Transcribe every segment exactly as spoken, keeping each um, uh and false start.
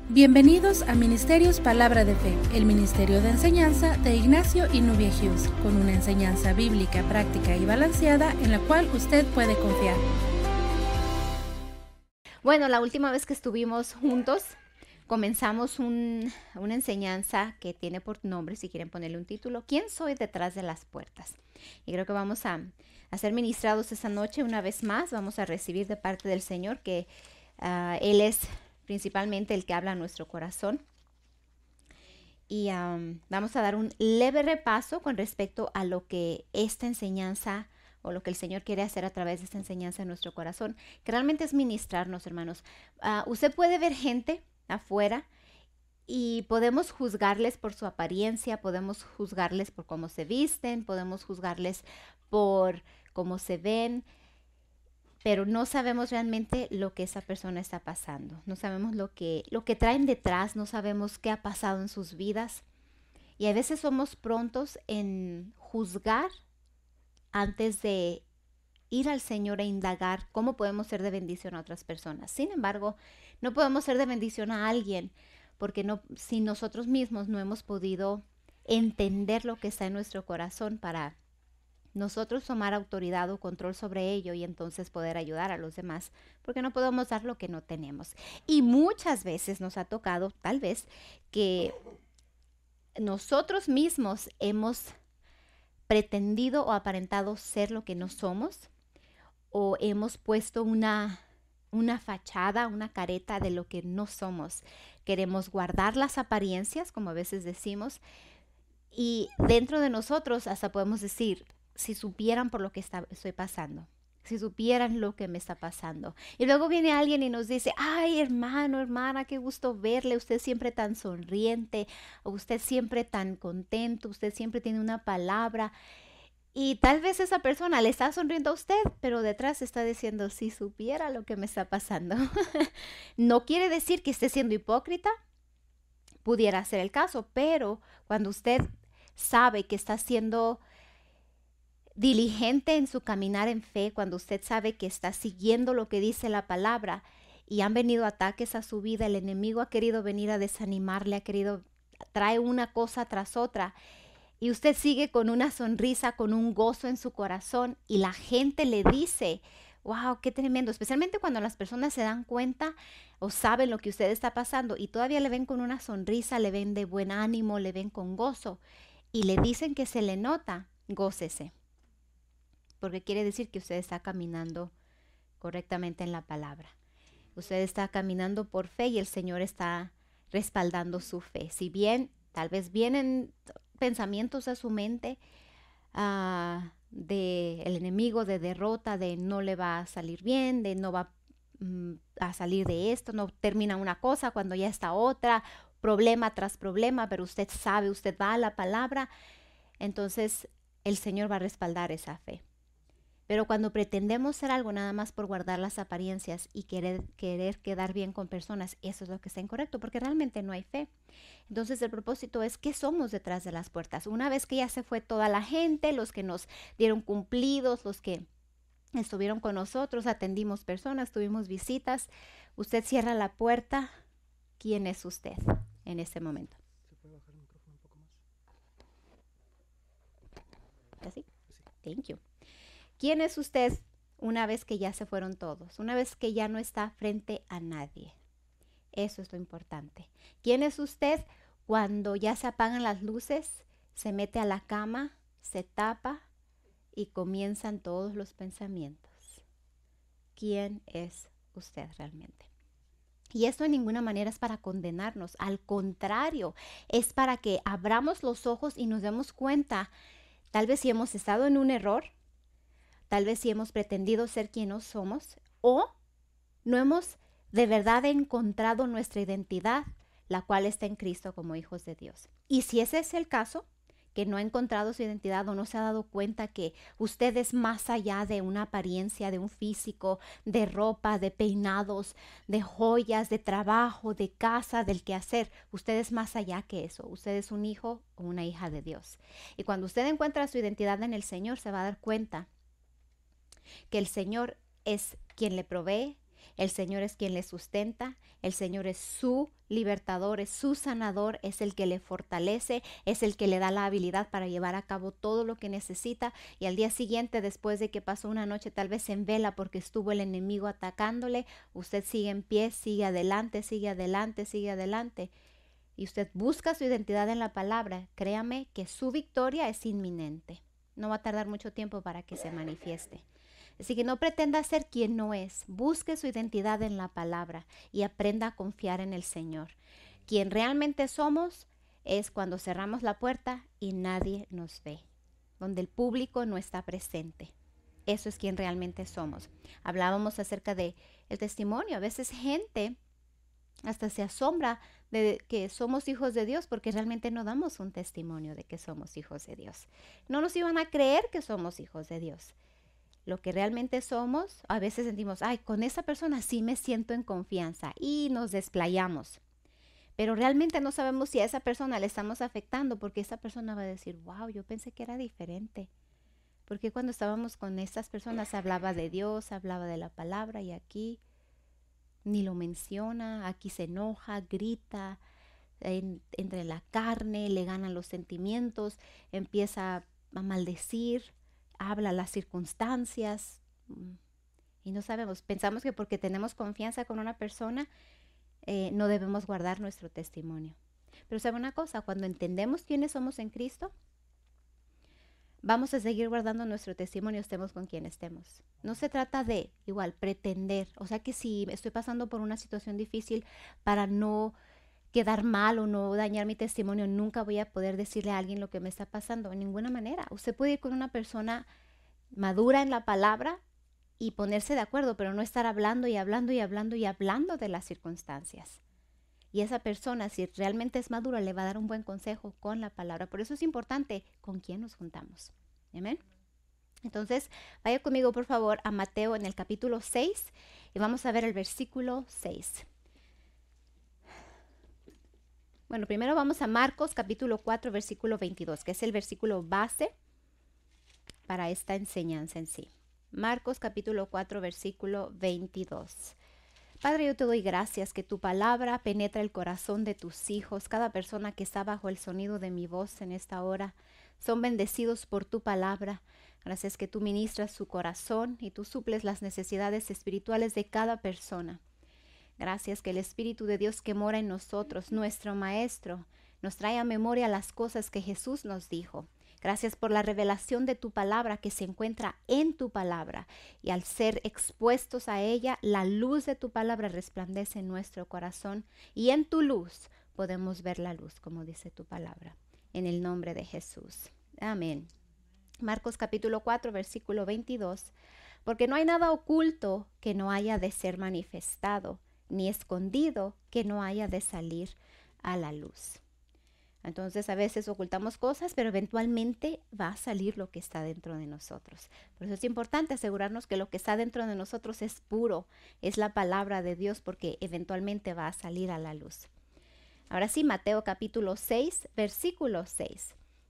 Bienvenidos a Ministerios Palabra de Fe, el ministerio de enseñanza de Ignacio y Nubia Hughes, con una enseñanza bíblica, práctica y balanceada en la cual usted puede confiar. Bueno, la última vez que estuvimos juntos, comenzamos un, una enseñanza que tiene por nombre, si quieren ponerle un título, ¿Quién soy detrás de las puertas? Y creo que vamos a, a ser ministrados esta noche una vez más. Vamos a recibir de parte del Señor que uh, Él es principalmente el que habla a nuestro corazón. Y um, vamos a dar un leve repaso con respecto a lo que esta enseñanza o lo que el Señor quiere hacer a través de esta enseñanza en nuestro corazón, que realmente es ministrarnos, hermanos. Uh, usted puede ver gente afuera y podemos juzgarles por su apariencia, podemos juzgarles por cómo se visten, podemos juzgarles por cómo se ven, pero no sabemos realmente lo que esa persona está pasando. No sabemos lo que, lo que traen detrás, no sabemos qué ha pasado en sus vidas. Y a veces somos prontos en juzgar antes de ir al Señor e indagar cómo podemos ser de bendición a otras personas. Sin embargo, no podemos ser de bendición a alguien porque no, si nosotros mismos no hemos podido entender lo que está en nuestro corazón para nosotros tomar autoridad o control sobre ello y entonces poder ayudar a los demás, porque no podemos dar lo que no tenemos. Y muchas veces nos ha tocado, tal vez, que nosotros mismos hemos pretendido o aparentado ser lo que no somos, o hemos puesto una, una fachada, una careta de lo que no somos. Queremos guardar las apariencias, como a veces decimos, y dentro de nosotros hasta podemos decir, si supieran por lo que está, estoy pasando, si supieran lo que me está pasando. Y luego viene alguien y nos dice, ay, hermano, hermana, qué gusto verle, usted siempre tan sonriente, usted siempre tan contento, usted siempre tiene una palabra. Y tal vez esa persona le está sonriendo a usted, pero detrás está diciendo, si supiera lo que me está pasando. No quiere decir que esté siendo hipócrita, pudiera ser el caso, pero cuando usted sabe que está siendo diligente en su caminar en fe, cuando usted sabe que está siguiendo lo que dice la palabra y han venido ataques a su vida, el enemigo ha querido venir a desanimarle, ha querido, trae una cosa tras otra y usted sigue con una sonrisa, con un gozo en su corazón y la gente le dice, wow, qué tremendo, especialmente cuando las personas se dan cuenta o saben lo que usted está pasando y todavía le ven con una sonrisa, le ven de buen ánimo, le ven con gozo y le dicen que se le nota, gócese. Porque quiere decir que usted está caminando correctamente en la palabra. Usted está caminando por fe y el Señor está respaldando su fe. Si bien tal vez vienen pensamientos a su mente uh, de el enemigo, de derrota, de no le va a salir bien, de no va um, a salir de esto, no termina una cosa cuando ya está otra, problema tras problema, pero usted sabe, usted va a la palabra, entonces el Señor va a respaldar esa fe. Pero cuando pretendemos ser algo nada más por guardar las apariencias y querer, querer quedar bien con personas, eso es lo que está incorrecto, porque realmente no hay fe. Entonces el propósito es ¿qué somos detrás de las puertas? Una vez que ya se fue toda la gente, los que nos dieron cumplidos, los que estuvieron con nosotros, atendimos personas, tuvimos visitas, usted cierra la puerta, ¿quién es usted en este momento? ¿Se puede bajar el micrófono un poco más? ¿Así? Thank you. ¿Quién es usted una vez que ya se fueron todos? Una vez que ya no está frente a nadie. Eso es lo importante. ¿Quién es usted cuando ya se apagan las luces, se mete a la cama, se tapa y comienzan todos los pensamientos? ¿Quién es usted realmente? Y esto de ninguna manera es para condenarnos. Al contrario, es para que abramos los ojos y nos demos cuenta, tal vez si hemos estado en un error, tal vez si hemos pretendido ser quien no somos o no hemos de verdad encontrado nuestra identidad, la cual está en Cristo como hijos de Dios. Y si ese es el caso, que no ha encontrado su identidad o no se ha dado cuenta que usted es más allá de una apariencia, de un físico, de ropa, de peinados, de joyas, de trabajo, de casa, del quehacer, usted es más allá que eso. Usted es un hijo o una hija de Dios. Y cuando usted encuentra su identidad en el Señor, se va a dar cuenta que el Señor es quien le provee, El Señor es quien le sustenta, el Señor es su libertador, es su sanador, es el que le fortalece, es el que le da la habilidad para llevar a cabo todo lo que necesita. Y al día siguiente, después de que pasó una noche tal vez en vela porque estuvo el enemigo atacándole, usted sigue en pie, sigue adelante, sigue adelante, sigue adelante. Y usted busca su identidad en la palabra. Créame que su victoria es inminente. No va a tardar mucho tiempo para que se manifieste. Así que no pretenda ser quien no es. Busque su identidad en la palabra y aprenda a confiar en el Señor. Quien realmente somos es cuando cerramos la puerta y nadie nos ve, donde el público no está presente. Eso es quien realmente somos. Hablábamos acerca de el testimonio. A veces gente hasta se asombra de que somos hijos de Dios porque realmente no damos un testimonio de que somos hijos de Dios. No nos iban a creer que somos hijos de Dios. Lo que realmente somos, a veces sentimos, ay, con esa persona sí me siento en confianza y nos desplayamos. Pero realmente no sabemos si a esa persona le estamos afectando porque esa persona va a decir, wow, yo pensé que era diferente. Porque cuando estábamos con estas personas se hablaba de Dios, se hablaba de la palabra y aquí ni lo menciona, aquí se enoja, grita, en, entre la carne, le ganan los sentimientos, empieza a maldecir, habla las circunstancias y no sabemos. Pensamos que porque tenemos confianza con una persona eh, no debemos guardar nuestro testimonio. Pero sabe una cosa, cuando entendemos quiénes somos en Cristo, vamos a seguir guardando nuestro testimonio, estemos con quien estemos. No se trata de, igual, pretender. O sea que si estoy pasando por una situación difícil, para no quedar mal o no dañar mi testimonio, nunca voy a poder decirle a alguien lo que me está pasando. De ninguna manera. Usted puede ir con una persona madura en la palabra y ponerse de acuerdo, pero no estar hablando y hablando y hablando y hablando de las circunstancias. Y esa persona, si realmente es madura, le va a dar un buen consejo con la palabra. Por eso es importante con quién nos juntamos. Amén. Entonces, vaya conmigo, por favor, a Mateo en el capítulo seis y vamos a ver el versículo seis. Bueno, primero vamos a Marcos capítulo cuatro, versículo veintidós, que es el versículo base para esta enseñanza en sí. Marcos capítulo cuatro, versículo veintidós. Padre, yo te doy gracias que tu palabra penetra el corazón de tus hijos. Cada persona que está bajo el sonido de mi voz en esta hora son bendecidos por tu palabra. Gracias que tú ministras su corazón y tú suples las necesidades espirituales de cada persona. Gracias que el Espíritu de Dios que mora en nosotros, nuestro Maestro, nos trae a memoria las cosas que Jesús nos dijo. Gracias por la revelación de tu palabra que se encuentra en tu palabra. Y al ser expuestos a ella, la luz de tu palabra resplandece en nuestro corazón. Y en tu luz podemos ver la luz, como dice tu palabra. En el nombre de Jesús. Amén. Marcos capítulo cuatro, versículo veintidós. Porque no hay nada oculto que no haya de ser manifestado, ni escondido que no haya de salir a la luz. Entonces a veces ocultamos cosas, pero eventualmente va a salir lo que está dentro de nosotros. Por eso es importante asegurarnos que lo que está dentro de nosotros es puro, es la palabra de Dios, porque eventualmente va a salir a la luz. Ahora sí, Mateo capítulo seis, versículo seis.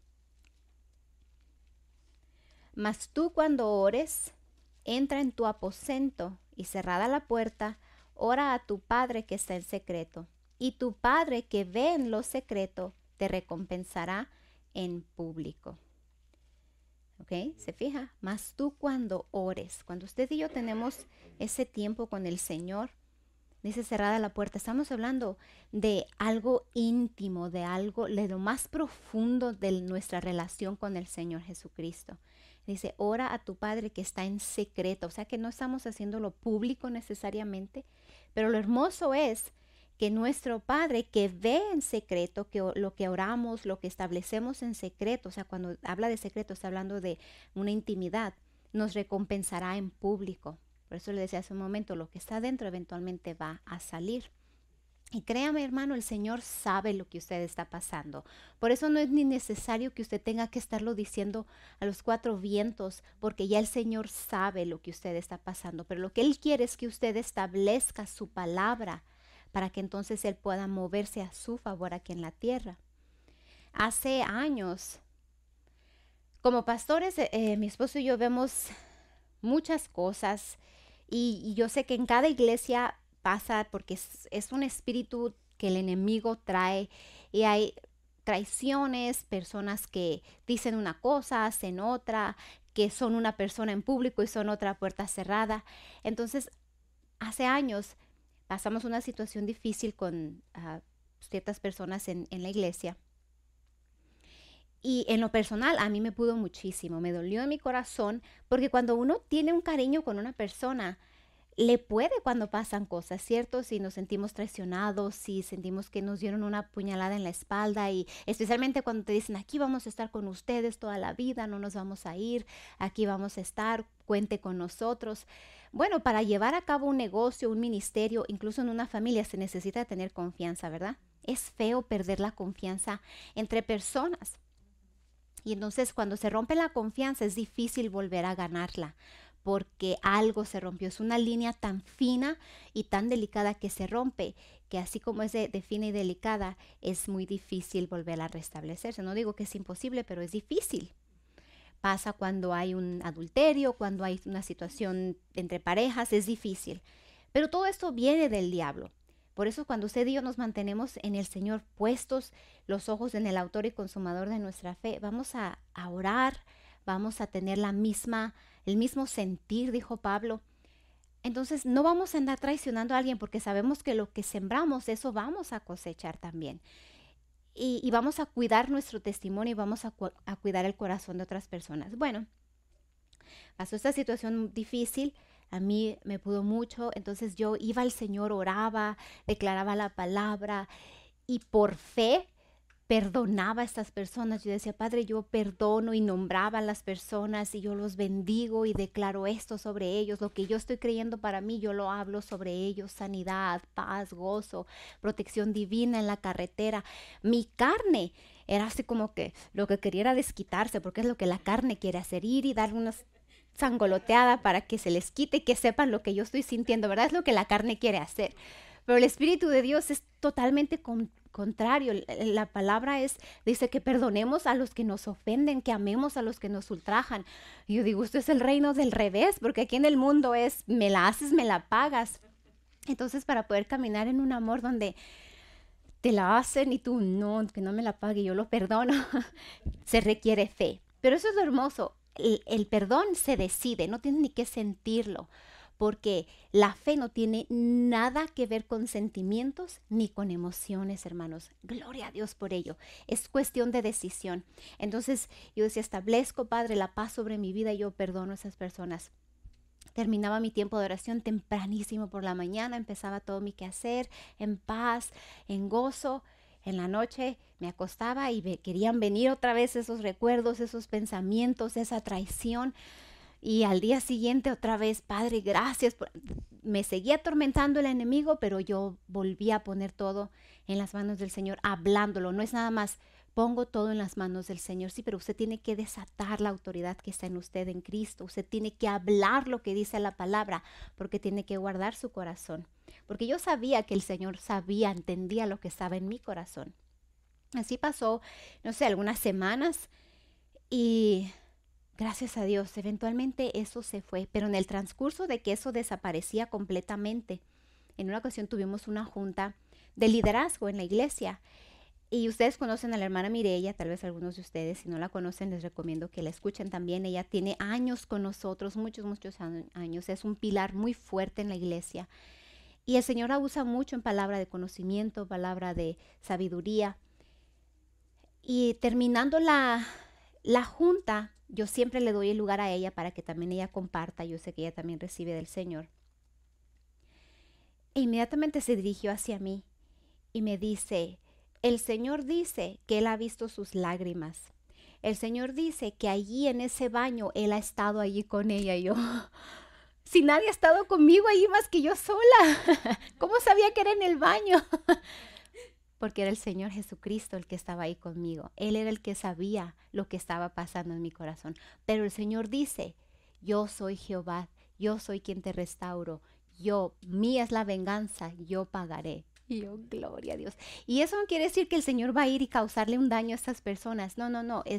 Mas tú cuando ores, entra en tu aposento y cerrada la puerta, ora a tu Padre que está en secreto, y tu Padre que ve en lo secreto te recompensará en público. ¿Ok? ¿Se fija? Mas tú cuando ores, cuando usted y yo tenemos ese tiempo con el Señor, dice cerrada la puerta, estamos hablando de algo íntimo, de algo, de lo más profundo de nuestra relación con el Señor Jesucristo. Dice, ora a tu Padre que está en secreto. O sea que no estamos haciéndolo público necesariamente, pero lo hermoso es que nuestro Padre que ve en secreto, que lo que oramos, lo que establecemos en secreto, o sea, cuando habla de secreto está hablando de una intimidad, nos recompensará en público. Por eso le decía hace un momento, lo que está dentro eventualmente va a salir. Y créame, hermano, el Señor sabe lo que usted está pasando. Por eso no es ni necesario que usted tenga que estarlo diciendo a los cuatro vientos, porque ya el Señor sabe lo que usted está pasando. Pero lo que Él quiere es que usted establezca su palabra para que entonces Él pueda moverse a su favor aquí en la tierra. Hace años, como pastores, eh, mi esposo y yo vemos muchas cosas Y, y yo sé que en cada iglesia pasa porque es, es un espíritu que el enemigo trae y hay traiciones, personas que dicen una cosa, hacen otra, que son una persona en público y son otra puerta cerrada. Entonces, hace años pasamos una situación difícil con uh, ciertas personas en, en la iglesia. Y en lo personal, a mí me pudo muchísimo, me dolió en mi corazón, porque cuando uno tiene un cariño con una persona, le puede cuando pasan cosas, ¿cierto? Si nos sentimos traicionados, si sentimos que nos dieron una puñalada en la espalda y especialmente cuando te dicen, aquí vamos a estar con ustedes toda la vida, no nos vamos a ir, aquí vamos a estar, cuente con nosotros. Bueno, para llevar a cabo un negocio, un ministerio, incluso en una familia se necesita tener confianza, ¿verdad? Es feo perder la confianza entre personas. Y entonces cuando se rompe la confianza es difícil volver a ganarla, porque algo se rompió. Es una línea tan fina y tan delicada que se rompe, que así como es de, de fina y delicada, es muy difícil volver a restablecerse. No digo que es imposible, pero es difícil. Pasa cuando hay un adulterio, cuando hay una situación entre parejas, es difícil. Pero todo esto viene del diablo. Por eso cuando usted y yo nos mantenemos en el Señor puestos, los ojos en el autor y consumador de nuestra fe, vamos a, a orar, vamos a tener la misma, el mismo sentir, dijo Pablo. Entonces no vamos a andar traicionando a alguien porque sabemos que lo que sembramos, eso vamos a cosechar también. Y, y vamos a cuidar nuestro testimonio y vamos a, cu- a cuidar el corazón de otras personas. Bueno, pasó esta situación difícil. A mí me pudo mucho, entonces yo iba al Señor, oraba, declaraba la palabra y por fe perdonaba a estas personas. Yo decía, Padre, yo perdono y nombraba a las personas y yo los bendigo y declaro esto sobre ellos. Lo que yo estoy creyendo para mí, yo lo hablo sobre ellos. Sanidad, paz, gozo, protección divina en la carretera. Mi carne era así como que lo que quería era desquitarse, porque es lo que la carne quiere hacer, ir y dar unas sangoloteada para que se les quite y que sepan lo que yo estoy sintiendo, ¿verdad? Es lo que la carne quiere hacer. Pero el Espíritu de Dios es totalmente con, contrario. La palabra es, dice que perdonemos a los que nos ofenden, que amemos a los que nos ultrajan. Y yo digo, esto es el reino del revés, porque aquí en el mundo es, me la haces, me la pagas. Entonces, para poder caminar en un amor donde te la hacen y tú, no, que no me la pague, yo lo perdono, se requiere fe. Pero eso es lo hermoso. El, el perdón se decide, no tienes ni que sentirlo, porque la fe no tiene nada que ver con sentimientos ni con emociones, hermanos. Gloria a Dios por ello. Es cuestión de decisión. Entonces yo decía, establezco, Padre, la paz sobre mi vida y yo perdono a esas personas. Terminaba mi tiempo de oración tempranísimo por la mañana, empezaba todo mi quehacer en paz, en gozo. En la noche me acostaba y me querían venir otra vez esos recuerdos, esos pensamientos, esa traición. Y al día siguiente otra vez, Padre, gracias. Por... Me seguía atormentando el enemigo, pero yo volví a poner todo en las manos del Señor, hablándolo. No es nada más, pongo todo en las manos del Señor. Sí, pero usted tiene que desatar la autoridad que está en usted en Cristo. Usted tiene que hablar lo que dice la palabra, porque tiene que guardar su corazón. Porque yo sabía que el Señor sabía, entendía lo que estaba en mi corazón. Así pasó, no sé, algunas semanas y gracias a Dios, eventualmente eso se fue. Pero en el transcurso de que eso desaparecía completamente, en una ocasión tuvimos una junta de liderazgo en la iglesia. Y ustedes conocen a la hermana Mireya, tal vez algunos de ustedes, si no la conocen, les recomiendo que la escuchen también. Ella tiene años con nosotros, muchos, muchos años. Es un pilar muy fuerte en la iglesia. Y el Señor la usa mucho en palabra de conocimiento, palabra de sabiduría. Y terminando la, la junta, yo siempre le doy el lugar a ella para que también ella comparta. Yo sé que ella también recibe del Señor. E inmediatamente se dirigió hacia mí y me dice, el Señor dice que Él ha visto sus lágrimas. El Señor dice que allí en ese baño Él ha estado allí con ella. Y yo, si nadie ha estado conmigo allí más que yo sola, ¿cómo sabía que era en el baño? Porque era el Señor Jesucristo el que estaba ahí conmigo. Él era el que sabía lo que estaba pasando en mi corazón. Pero el Señor dice, yo soy Jehová, yo soy quien te restauro. Yo, mía es la venganza, yo pagaré. Y yo, gloria a Dios. Y eso no quiere decir que el Señor va a ir y causarle un daño a estas personas. No, no, no. Es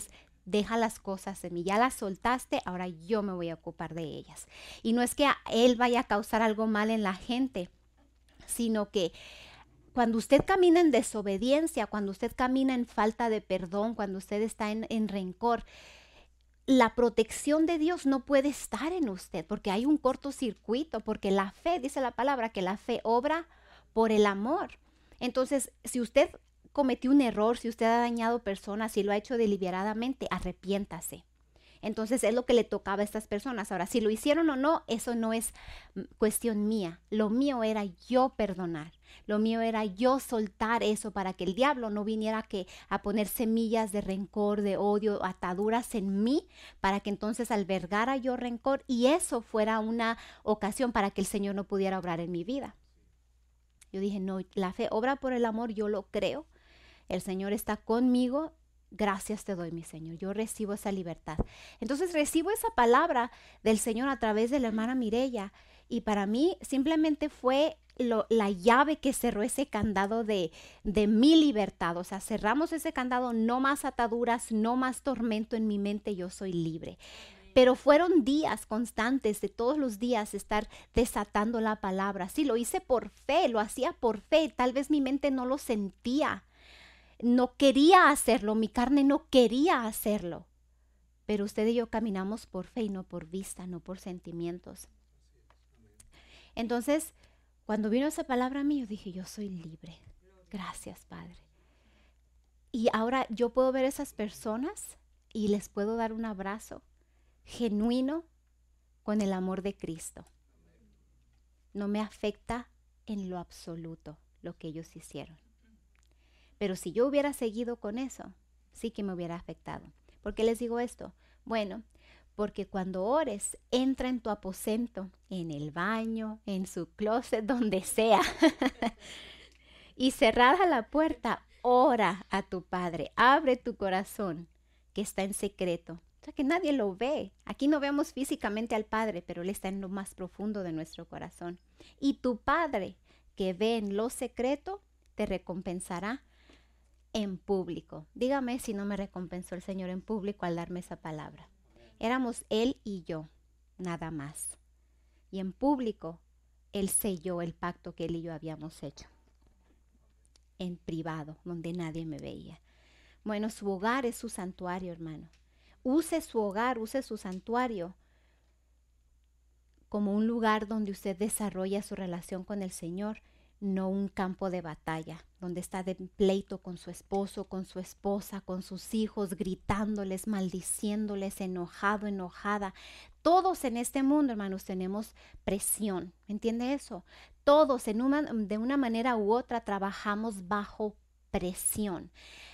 deja las cosas en mí, ya las soltaste, ahora yo me voy a ocupar de ellas. Y no es que él vaya a causar algo mal en la gente, sino que cuando usted camina en desobediencia, cuando usted camina en falta de perdón, cuando usted está en, en rencor, la protección de Dios no puede estar en usted porque hay un cortocircuito, porque la fe, dice la palabra, que la fe obra por el amor. Entonces, si usted cometió un error, si usted ha dañado personas, si lo ha hecho deliberadamente, arrepiéntase. Entonces es lo que le tocaba a estas personas. Ahora, si lo hicieron o no, eso no es cuestión mía. Lo mío era yo perdonar. Lo mío era yo soltar eso para que el diablo no viniera que, a poner semillas de rencor, de odio, ataduras en mí, para que entonces albergara yo rencor y eso fuera una ocasión para que el Señor no pudiera obrar en mi vida. Yo dije, no, la fe obra por el amor, yo lo creo. El Señor está conmigo. Gracias te doy, mi Señor. Yo recibo esa libertad. Entonces recibo esa palabra del Señor a través de la hermana Mireya y para mí simplemente fue lo, la llave que cerró ese candado de, de mi libertad. O sea, cerramos ese candado, no más ataduras, no más tormento en mi mente, yo soy libre. Pero fueron días constantes de todos los días estar desatando la palabra. Sí, lo hice por fe, lo hacía por fe. Tal vez mi mente no lo sentía. No quería hacerlo, mi carne no quería hacerlo. Pero usted y yo caminamos por fe y no por vista, no por sentimientos. Entonces, cuando vino esa palabra a mí, yo dije, yo soy libre. Gracias, Padre. Y ahora yo puedo ver a esas personas y les puedo dar un abrazo genuino con el amor de Cristo. No me afecta en lo absoluto lo que ellos hicieron. Pero si yo hubiera seguido con eso, sí que me hubiera afectado. ¿Por qué les digo esto? Bueno, porque cuando ores, entra en tu aposento, en el baño, en su closet, donde sea. Y cerrada la puerta, ora a tu Padre. Abre tu corazón, que está en secreto. O sea, que nadie lo ve. Aquí no vemos físicamente al Padre, pero Él está en lo más profundo de nuestro corazón. Y tu Padre, que ve en lo secreto, te recompensará en público. Dígame si no me recompensó el Señor en público al darme esa palabra. Éramos Él y yo, nada más. Y en público, Él selló el pacto que Él y yo habíamos hecho. En privado, donde nadie me veía. Bueno, su hogar es su santuario, hermano. Use su hogar, use su santuario como un lugar donde usted desarrolla su relación con el Señor, no un campo de batalla, donde está de pleito con su esposo, con su esposa, con sus hijos, gritándoles, maldiciéndoles, enojado, enojada. Todos en este mundo, hermanos, tenemos presión. ¿Entiende eso? Todos en una, de una manera u otra trabajamos bajo presión.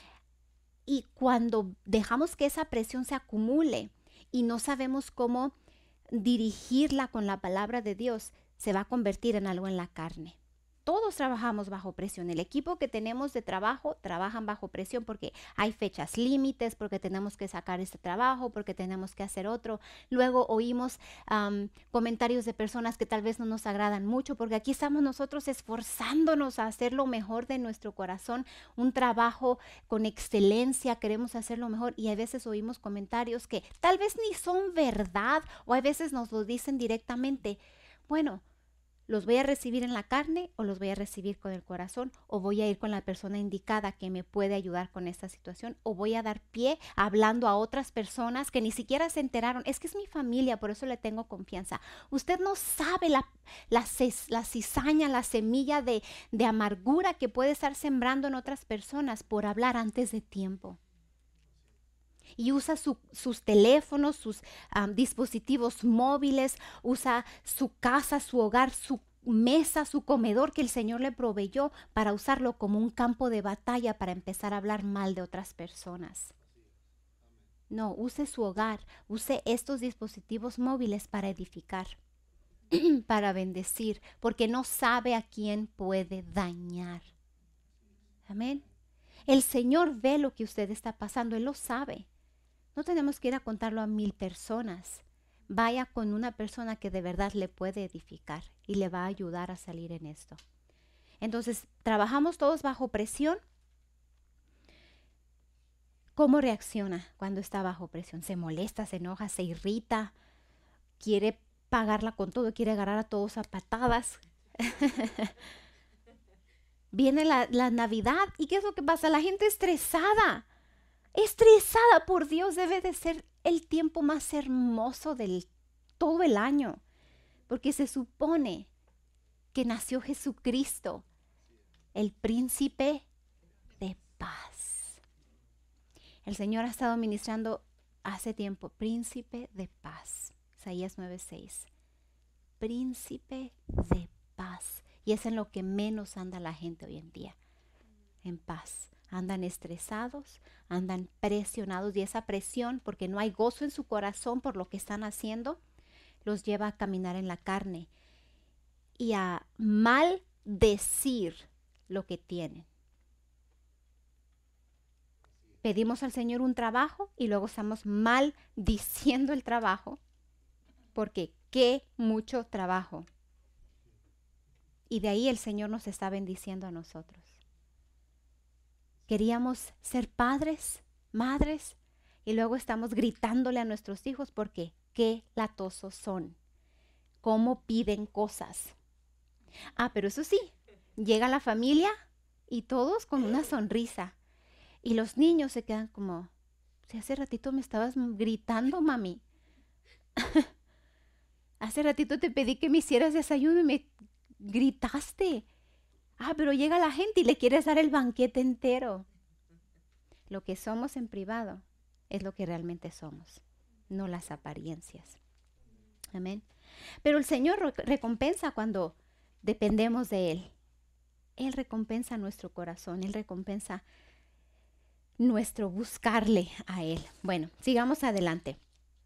Y cuando dejamos que esa presión se acumule y no sabemos cómo dirigirla con la palabra de Dios, se va a convertir en algo en la carne. Todos trabajamos bajo presión. El equipo que tenemos de trabajo trabajan bajo presión porque hay fechas límites, porque tenemos que sacar este trabajo, porque tenemos que hacer otro. Luego oímos um, comentarios de personas que tal vez no nos agradan mucho, porque aquí estamos nosotros esforzándonos a hacer lo mejor de nuestro corazón, un trabajo con excelencia, queremos hacerlo mejor y a veces oímos comentarios que tal vez ni son verdad o a veces nos lo dicen directamente. Bueno, ¿los voy a recibir en la carne o los voy a recibir con el corazón? ¿O voy a ir con la persona indicada que me puede ayudar con esta situación? ¿O voy a dar pie hablando a otras personas que ni siquiera se enteraron? Es que es mi familia, por eso le tengo confianza. Usted no sabe la, la, la cizaña, la semilla de, de amargura que puede estar sembrando en otras personas por hablar antes de tiempo. Y usa su, sus teléfonos, sus um, dispositivos móviles, usa su casa, su hogar, su mesa, su comedor que el Señor le proveyó para usarlo como un campo de batalla para empezar a hablar mal de otras personas. No, use su hogar, use estos dispositivos móviles para edificar, para bendecir, porque no sabe a quién puede dañar. Amén. El Señor ve lo que usted está pasando, Él lo sabe. No tenemos que ir a contarlo a mil personas. Vaya con una persona que de verdad le puede edificar y le va a ayudar a salir en esto. Entonces, trabajamos todos bajo presión. ¿Cómo reacciona cuando está bajo presión? ¿Se molesta, se enoja, se irrita? ¿Quiere pagarla con todo? ¿Quiere agarrar a todos a patadas? Viene la, la Navidad y ¿qué es lo que pasa? La gente estresada. Estresada, por Dios, debe de ser el tiempo más hermoso del todo el año. Porque se supone que nació Jesucristo, el príncipe de paz. El Señor ha estado ministrando hace tiempo, príncipe de paz. Isaías nueve seis. Príncipe de paz. Y es en lo que menos anda la gente hoy en día. En paz. Andan estresados, andan presionados. Y esa presión, porque no hay gozo en su corazón por lo que están haciendo, los lleva a caminar en la carne y a maldecir lo que tienen. Pedimos al Señor un trabajo y luego estamos maldiciendo el trabajo porque qué mucho trabajo. Y de ahí el Señor nos está bendiciendo a nosotros. Queríamos ser padres, madres, y luego estamos gritándole a nuestros hijos porque qué latosos son, cómo piden cosas. Ah, pero eso sí, llega la familia y todos con una sonrisa. Y los niños se quedan como, si hace ratito me estabas gritando, mami. Hace ratito te pedí que me hicieras desayuno y me gritaste. Ah, pero llega la gente y le quieres dar el banquete entero. Lo que somos en privado es lo que realmente somos, no las apariencias. Amén. Pero el Señor recompensa cuando dependemos de Él. Él recompensa nuestro corazón, Él recompensa nuestro buscarle a Él. Bueno, sigamos adelante.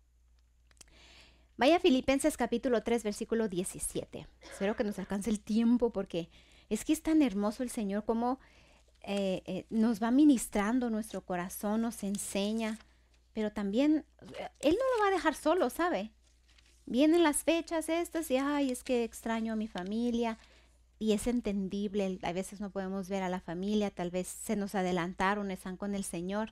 Vaya a Filipenses capítulo tres, versículo diecisiete. Espero que nos alcance el tiempo porque es que es tan hermoso el Señor como eh, eh, nos va ministrando nuestro corazón, nos enseña, pero también Él no lo va a dejar solo, ¿sabe? Vienen las fechas estas y, ay, es que extraño a mi familia y es entendible. A veces no podemos ver a la familia, tal vez se nos adelantaron, están con el Señor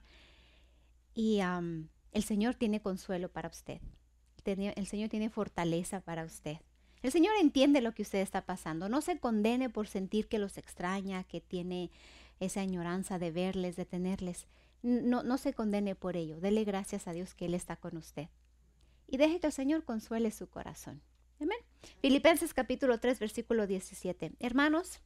y um, el Señor tiene consuelo para usted. El Señor tiene fortaleza para usted. El Señor entiende lo que usted está pasando. No se condene por sentir que los extraña, que tiene esa añoranza de verles, de tenerles. No, no se condene por ello. Dele gracias a Dios que Él está con usted. Y deje que el Señor consuele su corazón. Amén. Filipenses capítulo tres, versículo diecisiete. Hermanos,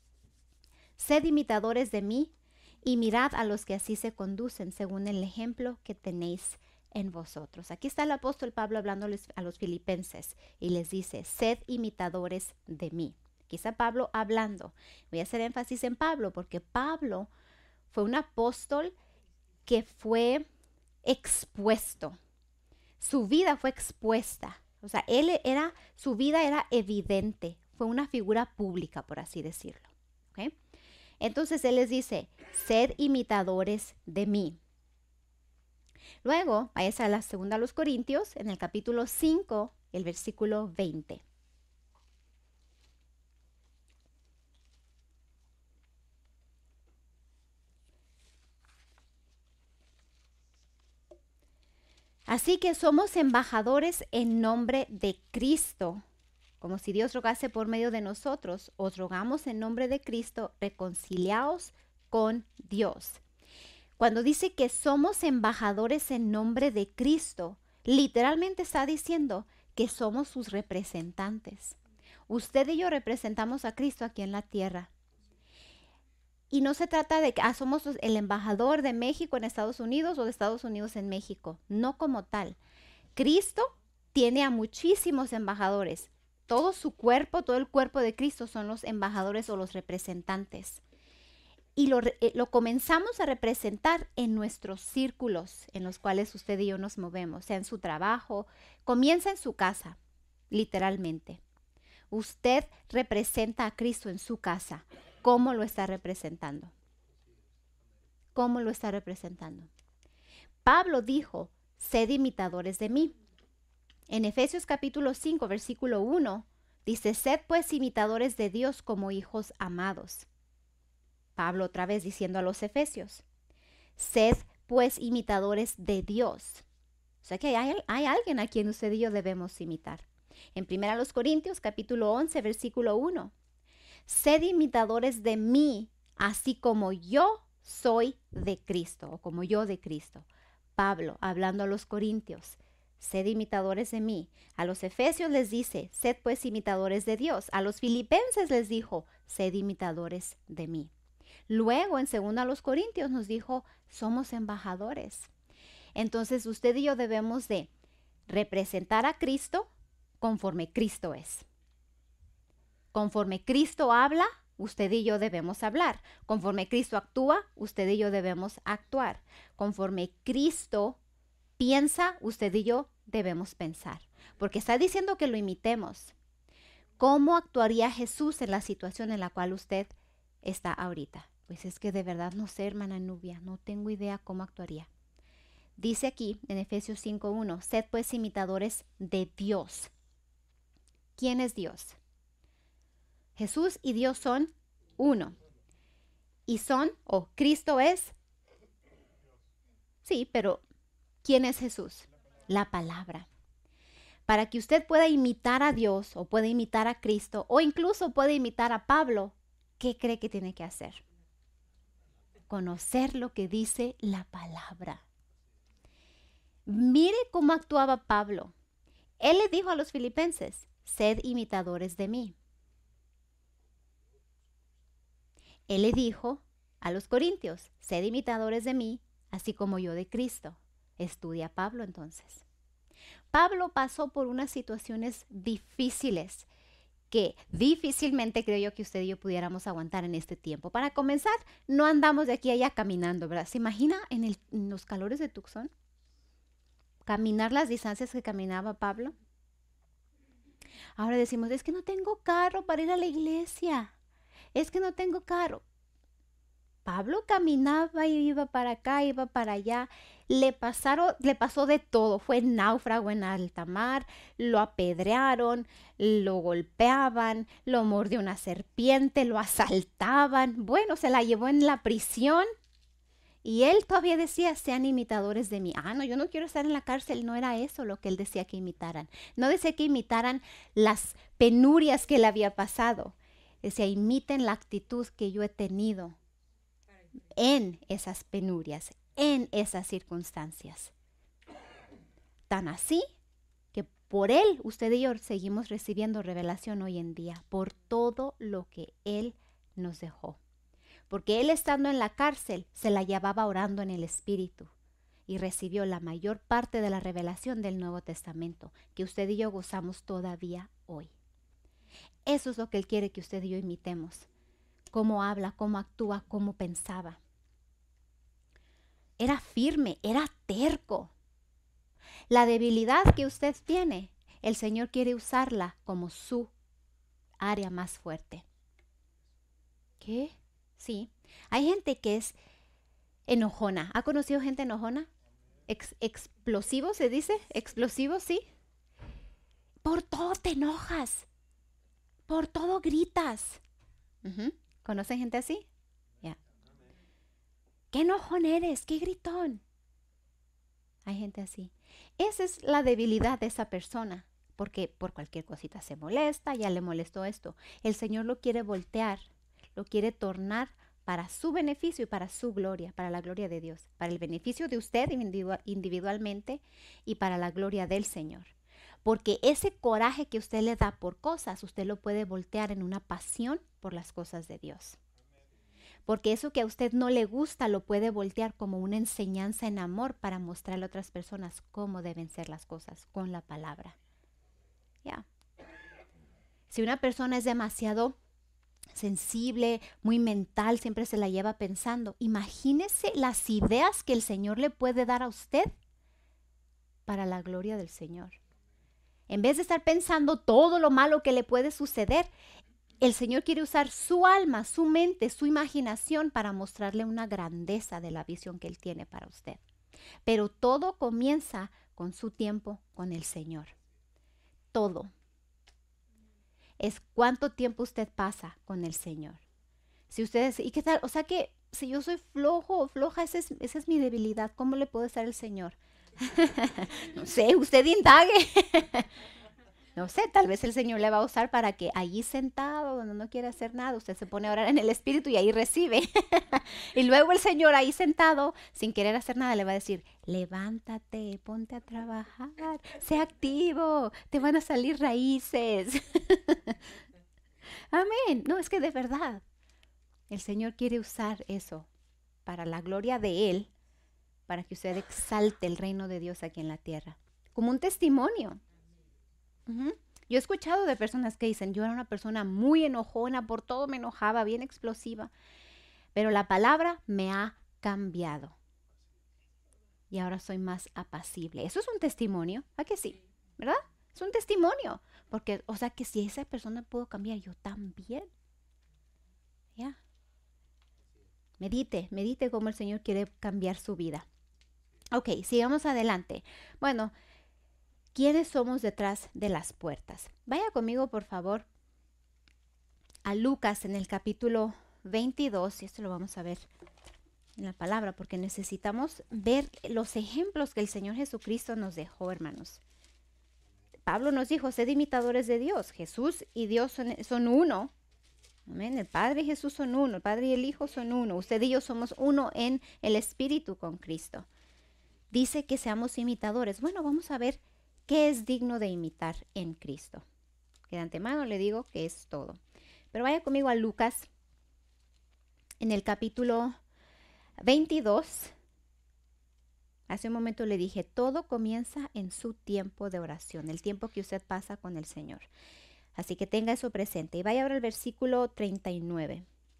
sed imitadores de mí y mirad a los que así se conducen según el ejemplo que tenéis en vosotros. Aquí está el apóstol Pablo hablándoles a los filipenses y les dice, sed imitadores de mí. Aquí está Pablo hablando. Voy a hacer énfasis en Pablo porque Pablo fue un apóstol que fue expuesto. Su vida fue expuesta. O sea, él era, su vida era evidente. Fue una figura pública, por así decirlo. ¿Okay? Entonces él les dice, sed imitadores de mí. Luego, vayas a la segunda a los Corintios, en el capítulo cinco, el versículo veinte. Así que somos embajadores en nombre de Cristo. Como si Dios rogase por medio de nosotros, os rogamos en nombre de Cristo, reconciliaos con Dios. Cuando dice que somos embajadores en nombre de Cristo, literalmente está diciendo que somos sus representantes. Usted y yo representamos a Cristo aquí en la tierra. Y no se trata de que ah, somos el embajador de México en Estados Unidos o de Estados Unidos en México. No como tal. Cristo tiene a muchísimos embajadores. Todo su cuerpo, todo el cuerpo de Cristo son los embajadores o los representantes. Y lo, lo comenzamos a representar en nuestros círculos en los cuales usted y yo nos movemos, sea en su trabajo, comienza en su casa, literalmente. Usted representa a Cristo en su casa. ¿Cómo lo está representando? ¿Cómo lo está representando? Pablo dijo, sed imitadores de mí. En Efesios capítulo cinco, versículo uno, dice, sed pues imitadores de Dios como hijos amados. Pablo otra vez diciendo a los efesios, sed pues imitadores de Dios. O sea que hay, hay alguien a quien usted y yo debemos imitar. En primera Corintios capítulo once, versículo uno. Sed imitadores de mí, así como yo soy de Cristo, o como yo de Cristo. Pablo, hablando a los corintios, sed imitadores de mí. A los efesios les dice, sed pues imitadores de Dios. A los filipenses les dijo, sed imitadores de mí. Luego, en segunda a los corintios nos dijo, somos embajadores. Entonces, usted y yo debemos de representar a Cristo conforme Cristo es. Conforme Cristo habla, usted y yo debemos hablar. Conforme Cristo actúa, usted y yo debemos actuar. Conforme Cristo piensa, usted y yo debemos pensar. Porque está diciendo que lo imitemos. ¿Cómo actuaría Jesús en la situación en la cual usted está ahorita? Pues es que de verdad no sé, hermana Nubia, no tengo idea cómo actuaría. Dice aquí en Efesios cinco uno, sed pues imitadores de Dios. ¿Quién es Dios? Jesús y Dios son uno. Y son, o oh, Cristo es. Sí, pero ¿quién es Jesús? La palabra. Para que usted pueda imitar a Dios o pueda imitar a Cristo o incluso pueda imitar a Pablo, ¿qué cree que tiene que hacer? Conocer lo que dice la palabra. Mire cómo actuaba Pablo. Él le dijo a los filipenses, sed imitadores de mí. Él le dijo a los corintios, sed imitadores de mí, así como yo de Cristo. Estudia a Pablo entonces. Pablo pasó por unas situaciones difíciles que difícilmente creo yo que usted y yo pudiéramos aguantar en este tiempo. Para comenzar, no andamos de aquí a allá caminando, ¿verdad? ¿Se imagina en, el, en los calores de Tucson? Caminar las distancias que caminaba Pablo. Ahora decimos, es que no tengo carro para ir a la iglesia. Es que no tengo carro. Pablo caminaba y iba para acá, iba para allá. Le pasaron, le pasó de todo. Fue náufrago en alta mar, lo apedrearon, lo golpeaban, lo mordió una serpiente, lo asaltaban. Bueno, se la llevó en la prisión. Y él todavía decía, sean imitadores de mí. Ah, no, yo no quiero estar en la cárcel. No era eso lo que él decía que imitaran. No decía que imitaran las penurias que le había pasado. Decía, imiten la actitud que yo he tenido en esas penurias, en esas circunstancias. Tan así que por él, usted y yo seguimos recibiendo revelación hoy en día, por todo lo que él nos dejó. Porque él estando en la cárcel se la llevaba orando en el Espíritu y recibió la mayor parte de la revelación del Nuevo Testamento que usted y yo gozamos todavía hoy. Eso es lo que él quiere que usted y yo imitemos. Cómo habla, cómo actúa, cómo pensaba. Era firme, era terco. La debilidad que usted tiene, el Señor quiere usarla como su área más fuerte. ¿Qué? Sí. Hay gente que es enojona. ¿Ha conocido gente enojona? Ex- explosivo se dice. Explosivo, sí. Por todo te enojas. Por todo gritas. Uh-huh. ¿Conocen gente así? Ya. Yeah. ¿Qué enojón eres? ¿Qué gritón? Hay gente así. Esa es la debilidad de esa persona. Porque por cualquier cosita se molesta, ya le molestó esto. El Señor lo quiere voltear, lo quiere tornar para su beneficio y para su gloria, para la gloria de Dios. Para el beneficio de usted individualmente y para la gloria del Señor. Porque ese coraje que usted le da por cosas, usted lo puede voltear en una pasión por las cosas de Dios. Porque eso que a usted no le gusta lo puede voltear como una enseñanza en amor para mostrarle a otras personas cómo deben ser las cosas con la palabra. Ya. Si una persona es demasiado sensible, muy mental, siempre se la lleva pensando, imagínese las ideas que el Señor le puede dar a usted para la gloria del Señor. En vez de estar pensando todo lo malo que le puede suceder, el Señor quiere usar su alma, su mente, su imaginación para mostrarle una grandeza de la visión que Él tiene para usted. Pero todo comienza con su tiempo con el Señor. Todo. Es cuánto tiempo usted pasa con el Señor. Si ustedes, ¿y qué tal? O sea que si yo soy flojo o floja, esa es, esa es mi debilidad. ¿Cómo le puede estar el Señor? No sé, usted indague. No sé, tal vez el Señor le va a usar para que allí sentado, donde no quiere hacer nada, usted se pone a orar en el Espíritu y ahí recibe. Y luego el Señor ahí sentado, sin querer hacer nada, le va a decir, levántate, ponte a trabajar, sé activo, te van a salir raíces. Amén. No, es que de verdad, el Señor quiere usar eso para la gloria de Él, para que usted exalte el reino de Dios aquí en la tierra, como un testimonio. Uh-huh. Yo he escuchado de personas que dicen, yo era una persona muy enojona, por todo me enojaba, bien explosiva, pero la palabra me ha cambiado y ahora soy más apacible. Eso es un testimonio, ¿a que sí? ¿Verdad? Es un testimonio, porque, o sea, que si esa persona pudo cambiar, yo también. Ya. Yeah. Medite, medite cómo el Señor quiere cambiar su vida. Ok, sigamos adelante. Bueno, ¿quiénes somos detrás de las puertas? Vaya conmigo, por favor, a Lucas en el capítulo veintidós, y esto lo vamos a ver en la palabra, porque necesitamos ver los ejemplos que el Señor Jesucristo nos dejó, hermanos. Pablo nos dijo, sed imitadores de Dios. Jesús y Dios son, son uno. Amén. El Padre y Jesús son uno, el Padre y el Hijo son uno. Usted y yo somos uno en el Espíritu con Cristo. Dice que seamos imitadores. Bueno, vamos a ver qué es digno de imitar en Cristo. Que de antemano le digo que es todo. Pero vaya conmigo a Lucas en el capítulo veintidós. Hace un momento le dije, todo comienza en su tiempo de oración, el tiempo que usted pasa con el Señor. Así que tenga eso presente. Y vaya ahora al versículo treinta y nueve.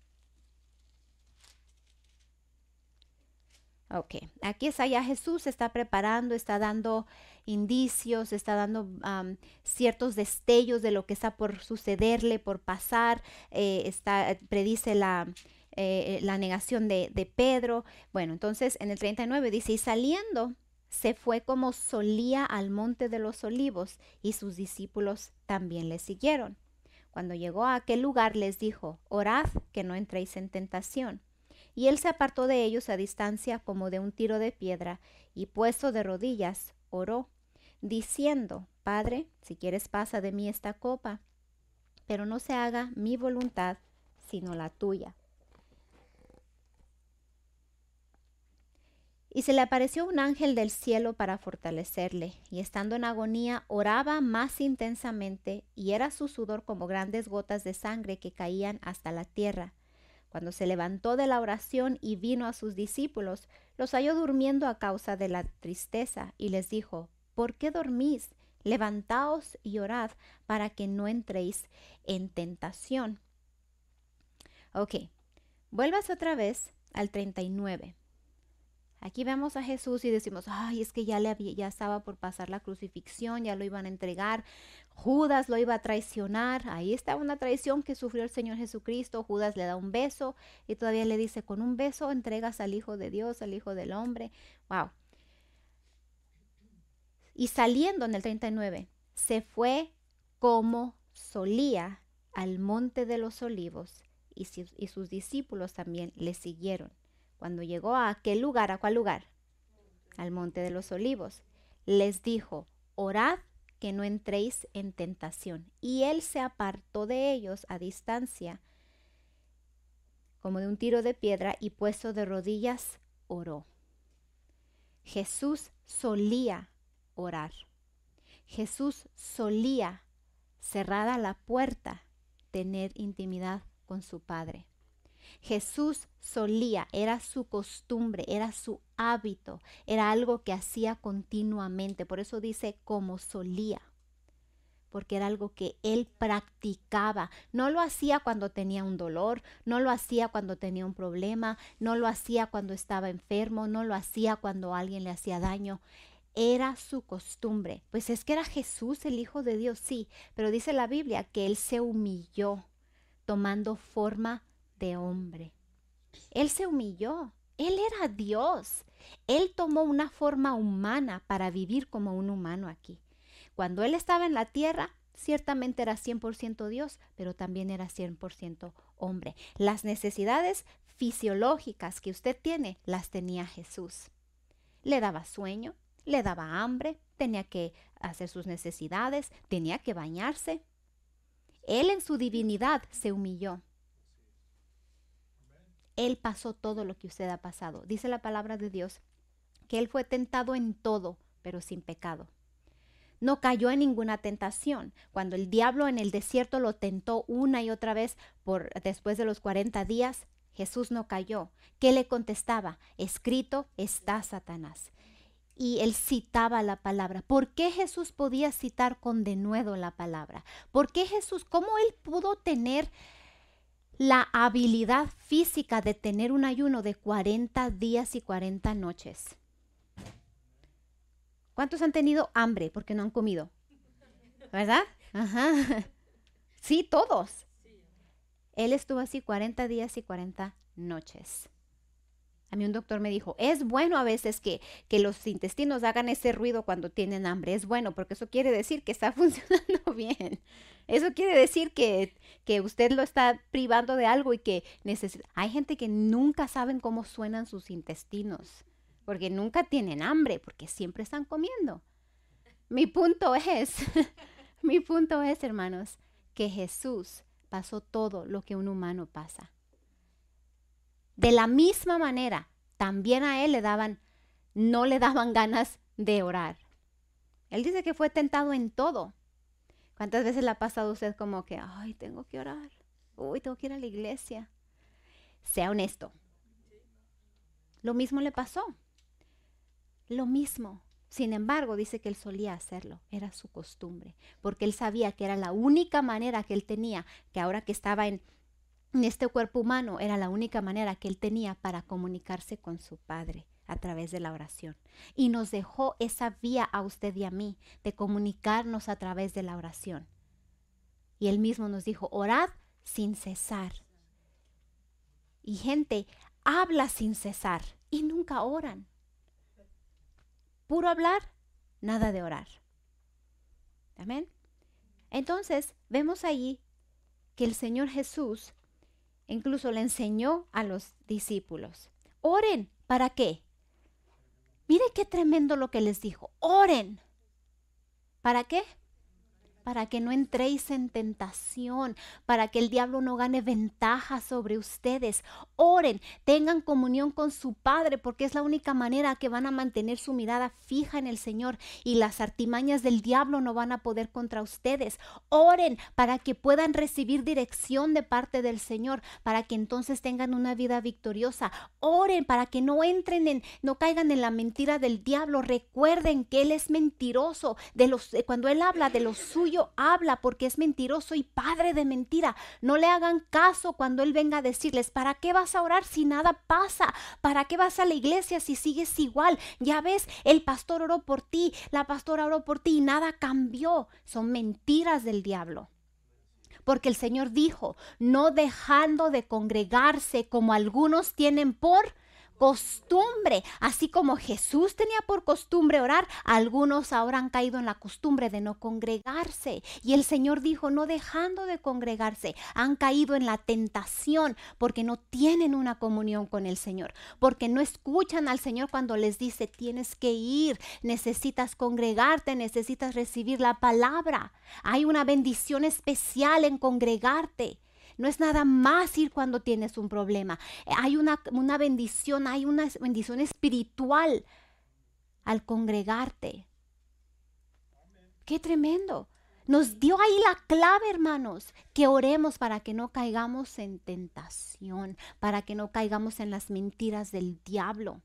Ok, aquí está ya Jesús, está preparando, está dando indicios, está dando um, ciertos destellos de lo que está por sucederle, por pasar. Eh, está, predice la, eh, la negación de, de Pedro. Bueno, entonces en el treinta y nueve dice, y saliendo se fue como solía al monte de los olivos, y sus discípulos también le siguieron. Cuando llegó a aquel lugar les dijo, orad que no entréis en tentación. Y él se apartó de ellos a distancia como de un tiro de piedra, y puesto de rodillas, oró, diciendo, Padre, si quieres pasa de mí esta copa, pero no se haga mi voluntad, sino la tuya. Y se le apareció un ángel del cielo para fortalecerle, y estando en agonía, oraba más intensamente, y era su sudor como grandes gotas de sangre que caían hasta la tierra. Cuando se levantó de la oración y vino a sus discípulos, los halló durmiendo a causa de la tristeza, y les dijo, ¿por qué dormís? Levantaos y orad para que no entréis en tentación. Ok, vuelvas otra vez al treinta y nueve. Aquí vemos a Jesús y decimos, ay, es que ya, le había, ya estaba por pasar la crucifixión, ya lo iban a entregar, Judas lo iba a traicionar, ahí está una traición que sufrió el Señor Jesucristo. Judas le da un beso y todavía le dice, con un beso entregas al Hijo de Dios, al Hijo del Hombre. Wow. Y saliendo en el treinta y nueve, se fue como solía al monte de los olivos, y, si, y sus discípulos también le siguieron. Cuando llegó a aquel lugar, ¿a cuál lugar? Al monte de los olivos. Les dijo, orad que no entréis en tentación. Y él se apartó de ellos a distancia, como de un tiro de piedra, y puesto de rodillas, oró. Jesús solía orar. Jesús solía, cerrada la puerta, tener intimidad con su Padre. Jesús solía, era su costumbre, era su hábito, era algo que hacía continuamente. Por eso dice como solía, porque era algo que él practicaba. No lo hacía cuando tenía un dolor, no lo hacía cuando tenía un problema, no lo hacía cuando estaba enfermo, no lo hacía cuando alguien le hacía daño. Era su costumbre. Pues es que era Jesús, el Hijo de Dios, sí, pero dice la Biblia que él se humilló tomando forma de hombre. Él se humilló. Él era Dios. Él tomó una forma humana para vivir como un humano aquí. Cuando él estaba en la tierra, ciertamente era cien por ciento Dios, pero también era cien por ciento hombre. Las necesidades fisiológicas que usted tiene, las tenía Jesús. Le daba sueño, le daba hambre, tenía que hacer sus necesidades, tenía que bañarse. Él en su divinidad se humilló. Él pasó todo lo que usted ha pasado. Dice la palabra de Dios que Él fue tentado en todo, pero sin pecado. No cayó en ninguna tentación. Cuando el diablo en el desierto lo tentó una y otra vez por, después de los cuarenta días, Jesús no cayó. ¿Qué le contestaba? Escrito está, Satanás. Y él citaba la palabra. ¿Por qué Jesús podía citar con denuedo la palabra? ¿Por qué Jesús, cómo él pudo tener la habilidad física de tener un ayuno de cuarenta días y cuarenta noches? ¿Cuántos han tenido hambre porque no han comido? ¿Verdad? Ajá. Sí, todos. Él estuvo así cuarenta días y cuarenta noches. A mí un doctor me dijo, es bueno a veces que, que los intestinos hagan ese ruido cuando tienen hambre. Es bueno porque eso quiere decir que está funcionando bien. Eso quiere decir que, que usted lo está privando de algo y que necesita. Hay gente que nunca saben cómo suenan sus intestinos porque nunca tienen hambre, porque siempre están comiendo. Mi punto es, mi punto es, hermanos, que Jesús pasó todo lo que un humano pasa. De la misma manera, también a él le daban, no le daban ganas de orar. Él dice que fue tentado en todo. ¿Cuántas veces le ha pasado a usted como que, ay, tengo que orar, uy, tengo que ir a la iglesia? Sea honesto. Lo mismo le pasó. Lo mismo. Sin embargo, dice que él solía hacerlo, era su costumbre, porque él sabía que era la única manera que él tenía, que ahora que estaba en En este cuerpo humano era la única manera que él tenía para comunicarse con su Padre a través de la oración. Y nos dejó esa vía a usted y a mí de comunicarnos a través de la oración. Y él mismo nos dijo, orad sin cesar. Y gente habla sin cesar y nunca oran. Puro hablar, nada de orar. Amén. Entonces vemos allí que el Señor Jesús incluso le enseñó a los discípulos. Oren. ¿Para qué? Mire qué tremendo lo que les dijo. Oren. ¿Para qué? Para que no entréis en tentación, para que el diablo no gane ventaja sobre ustedes. Oren, tengan comunión con su Padre, porque es la única manera que van a mantener su mirada fija en el Señor y las artimañas del diablo no van a poder contra ustedes. Oren para que puedan recibir dirección de parte del Señor, para que entonces tengan una vida victoriosa. Oren para que no entren en, no caigan en la mentira del diablo. Recuerden que él es mentiroso. De los, cuando él habla de lo suyo, habla porque es mentiroso y padre de mentira. No le hagan caso cuando él venga a decirles, ¿para qué vas a orar si nada pasa? ¿Para qué vas a la iglesia si sigues igual? Ya ves, el pastor oró por ti, la pastora oró por ti y nada cambió. Son mentiras del diablo. Porque el Señor dijo, no dejando de congregarse como algunos tienen por costumbre, así como Jesús tenía por costumbre orar, algunos ahora han caído en la costumbre de no congregarse. Y el Señor dijo, no dejando de congregarse, han caído en la tentación porque no tienen una comunión con el Señor, porque no escuchan al Señor cuando les dice, tienes que ir, necesitas congregarte, necesitas recibir la palabra. Hay una bendición especial en congregarte. No es nada más ir cuando tienes un problema. Hay una, una bendición, hay una bendición espiritual al congregarte. ¡Qué tremendo! Nos dio ahí la clave, hermanos, que oremos para que no caigamos en tentación, para que no caigamos en las mentiras del diablo.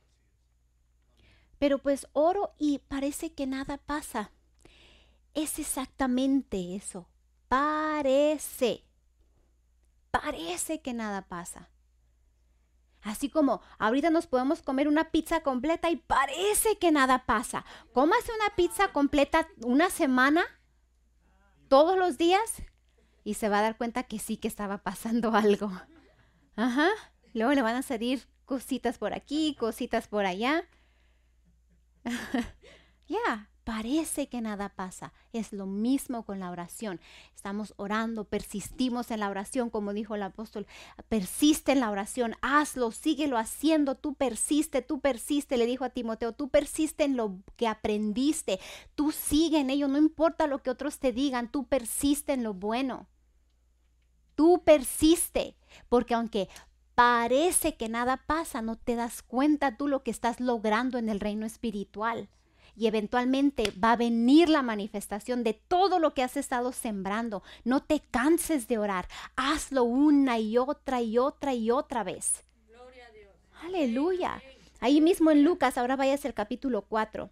Pero pues oro y parece que nada pasa. Es exactamente eso. Parece. Parece que nada pasa. Así como ahorita nos podemos comer una pizza completa y parece que nada pasa. Cómase una pizza completa una semana, todos los días, y se va a dar cuenta que sí que estaba pasando algo. Ajá. Luego le van a salir cositas por aquí, cositas por allá. Ya, yeah, Parece que nada pasa. Es lo mismo con la oración. Estamos orando, persistimos en la oración, como dijo el apóstol. Persiste en la oración, hazlo, síguelo haciendo. Tú persiste, tú persiste, le dijo a Timoteo. Tú persiste en lo que aprendiste. Tú sigue en ello, no importa lo que otros te digan. Tú persiste en lo bueno. Tú persiste, porque aunque parece que nada pasa, no te das cuenta tú lo que estás logrando en el reino espiritual. Y eventualmente va a venir la manifestación de todo lo que has estado sembrando. No te canses de orar. Hazlo una y otra y otra y otra vez. Gloria a Dios. Aleluya. Ahí mismo en Lucas, ahora vayas al capítulo cuatro.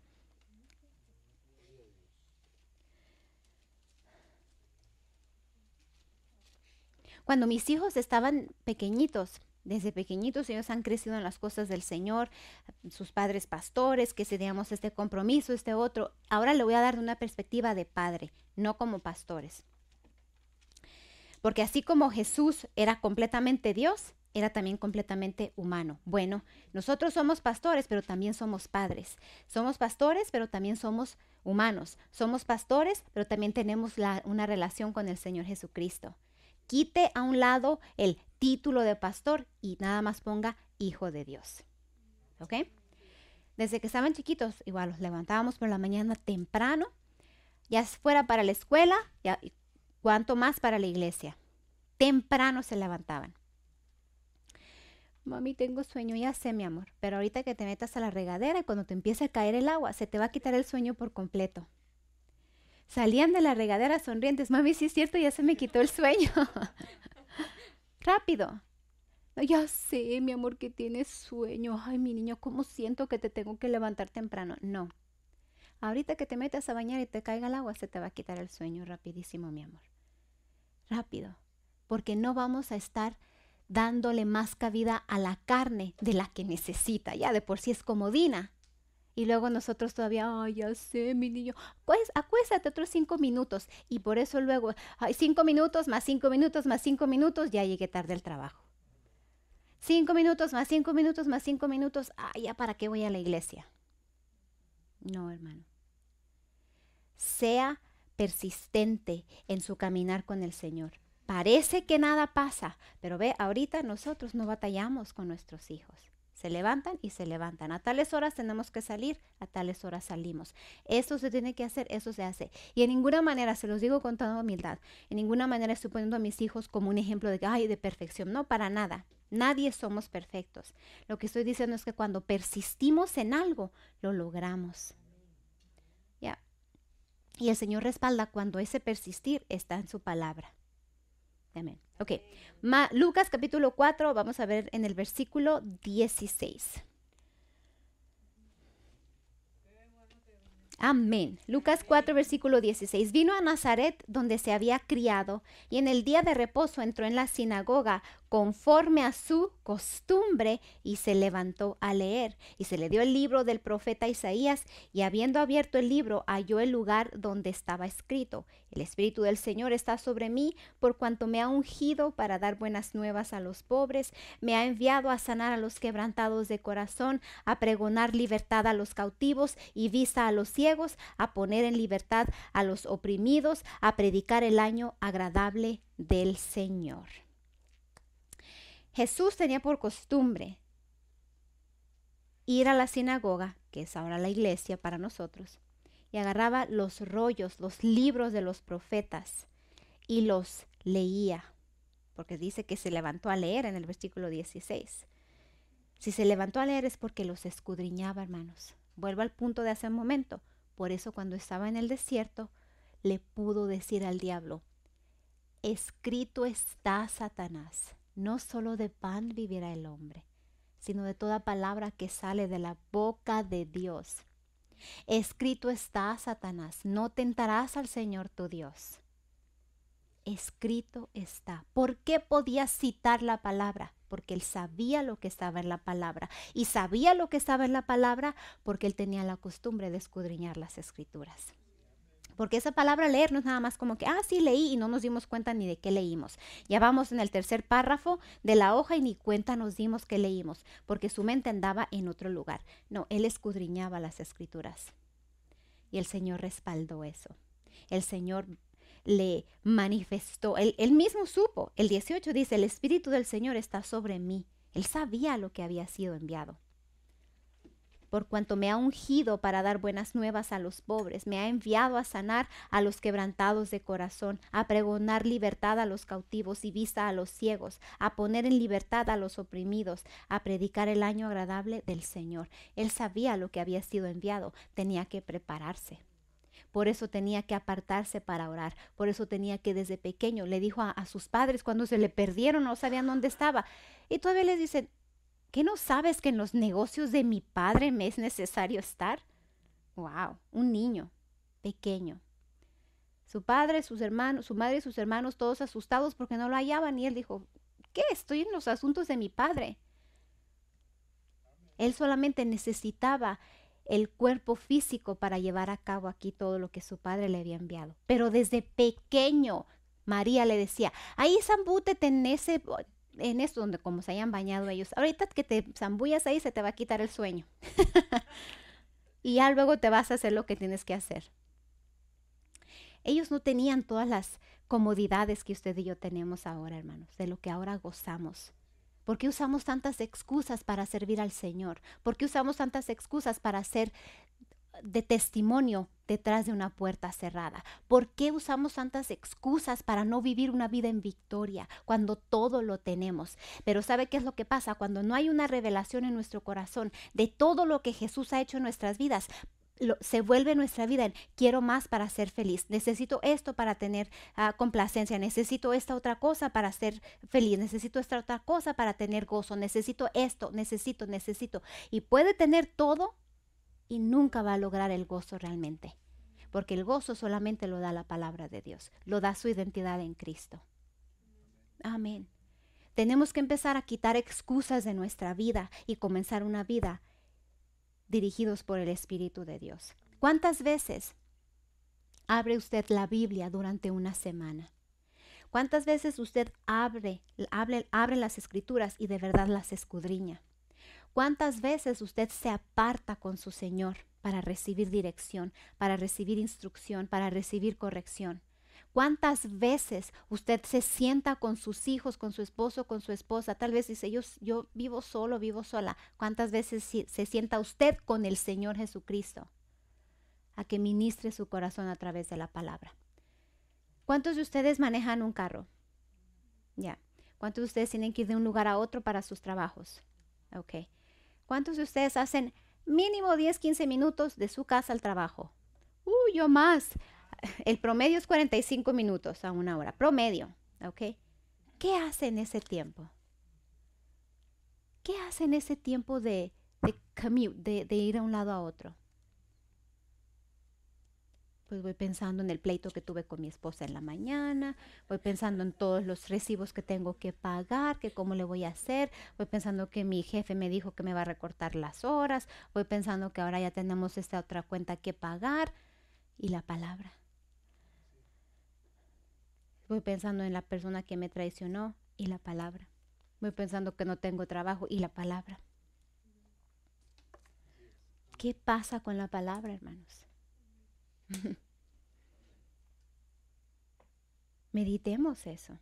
Cuando mis hijos estaban pequeñitos, desde pequeñitos ellos han crecido en las cosas del Señor, sus padres pastores, que teníamos este compromiso, este otro. Ahora le voy a dar una perspectiva de padre, no como pastores. Porque así como Jesús era completamente Dios, era también completamente humano. Bueno, nosotros somos pastores, pero también somos padres. Somos pastores, pero también somos humanos. Somos pastores, pero también tenemos la, una relación con el Señor Jesucristo. Quite a un lado el título de pastor y nada más ponga hijo de Dios. ¿Ok? Desde que estaban chiquitos, igual los levantábamos por la mañana temprano, ya fuera para la escuela, ya, cuanto más para la iglesia. Temprano se levantaban. Mami, tengo sueño, ya sé, mi amor, pero ahorita que te metas a la regadera, cuando te empiece a caer el agua, se te va a quitar el sueño por completo. Salían de la regadera sonrientes. Mami, sí es cierto, ya se me quitó el sueño. Rápido. No, ya sé, mi amor, que tienes sueño. Ay, mi niño, ¿cómo siento que te tengo que levantar temprano? No. Ahorita que te metas a bañar y te caiga el agua, se te va a quitar el sueño rapidísimo, mi amor. Rápido. Porque no vamos a estar dándole más cabida a la carne de la que necesita. Ya de por sí es comodina. Y luego nosotros todavía, ay, ya sé, mi niño, pues acuéstate otros cinco minutos. Y por eso luego, ay, cinco minutos, más cinco minutos, más cinco minutos, ya llegué tarde al trabajo. Cinco minutos, más cinco minutos, más cinco minutos, ay, ya para qué voy a la iglesia. No, hermano. Sea persistente en su caminar con el Señor. Parece que nada pasa, pero ve, ahorita nosotros no batallamos con nuestros hijos. Se levantan y se levantan. A tales horas tenemos que salir, a tales horas salimos. Eso se tiene que hacer, eso se hace. Y en ninguna manera, se los digo con toda humildad, en ninguna manera estoy poniendo a mis hijos como un ejemplo de, ay, de perfección. No, para nada. Nadie somos perfectos. Lo que estoy diciendo es que cuando persistimos en algo, lo logramos. Ya. Y el Señor respalda cuando ese persistir está en su palabra. Amén. Ok, Ma, Lucas capítulo cuatro, vamos a ver en el versículo dieciséis. Amén. Lucas cuatro, versículo dieciséis. Vino a Nazaret, donde se había criado, y en el día de reposo entró en la sinagoga conforme a su costumbre y se levantó a leer. Y se le dio el libro del profeta Isaías, y habiendo abierto el libro, halló el lugar donde estaba escrito: El Espíritu del Señor está sobre mí, por cuanto me ha ungido para dar buenas nuevas a los pobres, me ha enviado a sanar a los quebrantados de corazón, a pregonar libertad a los cautivos y vista a los ciegos, a poner en libertad a los oprimidos, a predicar el año agradable del Señor. Jesús tenía por costumbre ir a la sinagoga, que es ahora la iglesia para nosotros, y agarraba los rollos, los libros de los profetas y los leía, porque dice que se levantó a leer en el versículo dieciséis. Si se levantó a leer es porque los escudriñaba, hermanos. Vuelvo al punto de hace un momento. Por eso cuando estaba en el desierto, le pudo decir al diablo: escrito está, Satanás, no solo de pan vivirá el hombre, sino de toda palabra que sale de la boca de Dios. Escrito está, Satanás, no tentarás al Señor tu Dios. Escrito está. ¿Por qué podía citar la palabra? Porque él sabía lo que estaba en la palabra. Y sabía lo que estaba en la palabra porque él tenía la costumbre de escudriñar las escrituras. Porque esa palabra leer no es nada más como que, ah, sí leí y no nos dimos cuenta ni de qué leímos. Ya vamos en el tercer párrafo de la hoja y ni cuenta nos dimos qué leímos, porque su mente andaba en otro lugar. No, él escudriñaba las escrituras. Y el Señor respaldó eso. El Señor le manifestó, él, él mismo supo. El dieciocho dice, el Espíritu del Señor está sobre mí. Él sabía lo que había sido enviado. Por cuanto me ha ungido para dar buenas nuevas a los pobres, me ha enviado a sanar a los quebrantados de corazón, a pregonar libertad a los cautivos y vista a los ciegos, a poner en libertad a los oprimidos, a predicar el año agradable del Señor. Él sabía lo que había sido enviado, tenía que prepararse. Por eso tenía que apartarse para orar. Por eso tenía que desde pequeño, le dijo a, a sus padres cuando se le perdieron, no sabían dónde estaba. Y todavía les dicen, ¿qué no sabes que en los negocios de mi padre me es necesario estar? Wow, un niño pequeño. Su padre, sus hermanos, su madre y sus hermanos todos asustados porque no lo hallaban. Y él dijo, ¿qué? Estoy en los asuntos de mi padre. Él solamente necesitaba el cuerpo físico para llevar a cabo aquí todo lo que su padre le había enviado. Pero desde pequeño, María le decía, ahí zambútete en ese, en esto donde como se hayan bañado ellos. Ahorita que te zambullas ahí se te va a quitar el sueño. Y ya luego te vas a hacer lo que tienes que hacer. Ellos no tenían todas las comodidades que usted y yo tenemos ahora, hermanos, de lo que ahora gozamos. ¿Por qué usamos tantas excusas para servir al Señor? ¿Por qué usamos tantas excusas para ser de testimonio detrás de una puerta cerrada? ¿Por qué usamos tantas excusas para no vivir una vida en victoria cuando todo lo tenemos? Pero ¿sabe qué es lo que pasa? Cuando no hay una revelación en nuestro corazón de todo lo que Jesús ha hecho en nuestras vidas, Lo, se vuelve nuestra vida en quiero más para ser feliz, necesito esto para tener uh, complacencia, necesito esta otra cosa para ser feliz, necesito esta otra cosa para tener gozo, necesito esto, necesito, necesito. Y puede tener todo y nunca va a lograr el gozo realmente, porque el gozo solamente lo da la palabra de Dios, lo da su identidad en Cristo. Amén. Tenemos que empezar a quitar excusas de nuestra vida y comenzar una vida dirigidos por el Espíritu de Dios. ¿Cuántas veces abre usted la Biblia durante una semana? ¿Cuántas veces usted abre, abre, abre las Escrituras y de verdad las escudriña? ¿Cuántas veces usted se aparta con su Señor para recibir dirección, para recibir instrucción, para recibir corrección? ¿Cuántas veces usted se sienta con sus hijos, con su esposo, con su esposa? Tal vez dice, yo, yo vivo solo, vivo sola. ¿Cuántas veces si, se sienta usted con el Señor Jesucristo a que ministre su corazón a través de la palabra? ¿Cuántos de ustedes manejan un carro? Ya. ¿Cuántos de ustedes tienen que ir de un lugar a otro para sus trabajos? Ok. ¿Cuántos de ustedes hacen mínimo diez, quince minutos de su casa al trabajo? Uh, yo más. El promedio es cuarenta y cinco minutos a una hora. Promedio, ¿ok? ¿Qué hace en ese tiempo? ¿Qué hace en ese tiempo de, de commute, de, de ir de un lado a otro? Pues voy pensando en el pleito que tuve con mi esposa en la mañana, voy pensando en todos los recibos que tengo que pagar, que cómo le voy a hacer, voy pensando que mi jefe me dijo que me va a recortar las horas, voy pensando que ahora ya tenemos esta otra cuenta que pagar y la palabra. Voy pensando en la persona que me traicionó y la palabra. Voy pensando que no tengo trabajo y la palabra. ¿Qué pasa con la palabra, hermanos? Meditemos eso.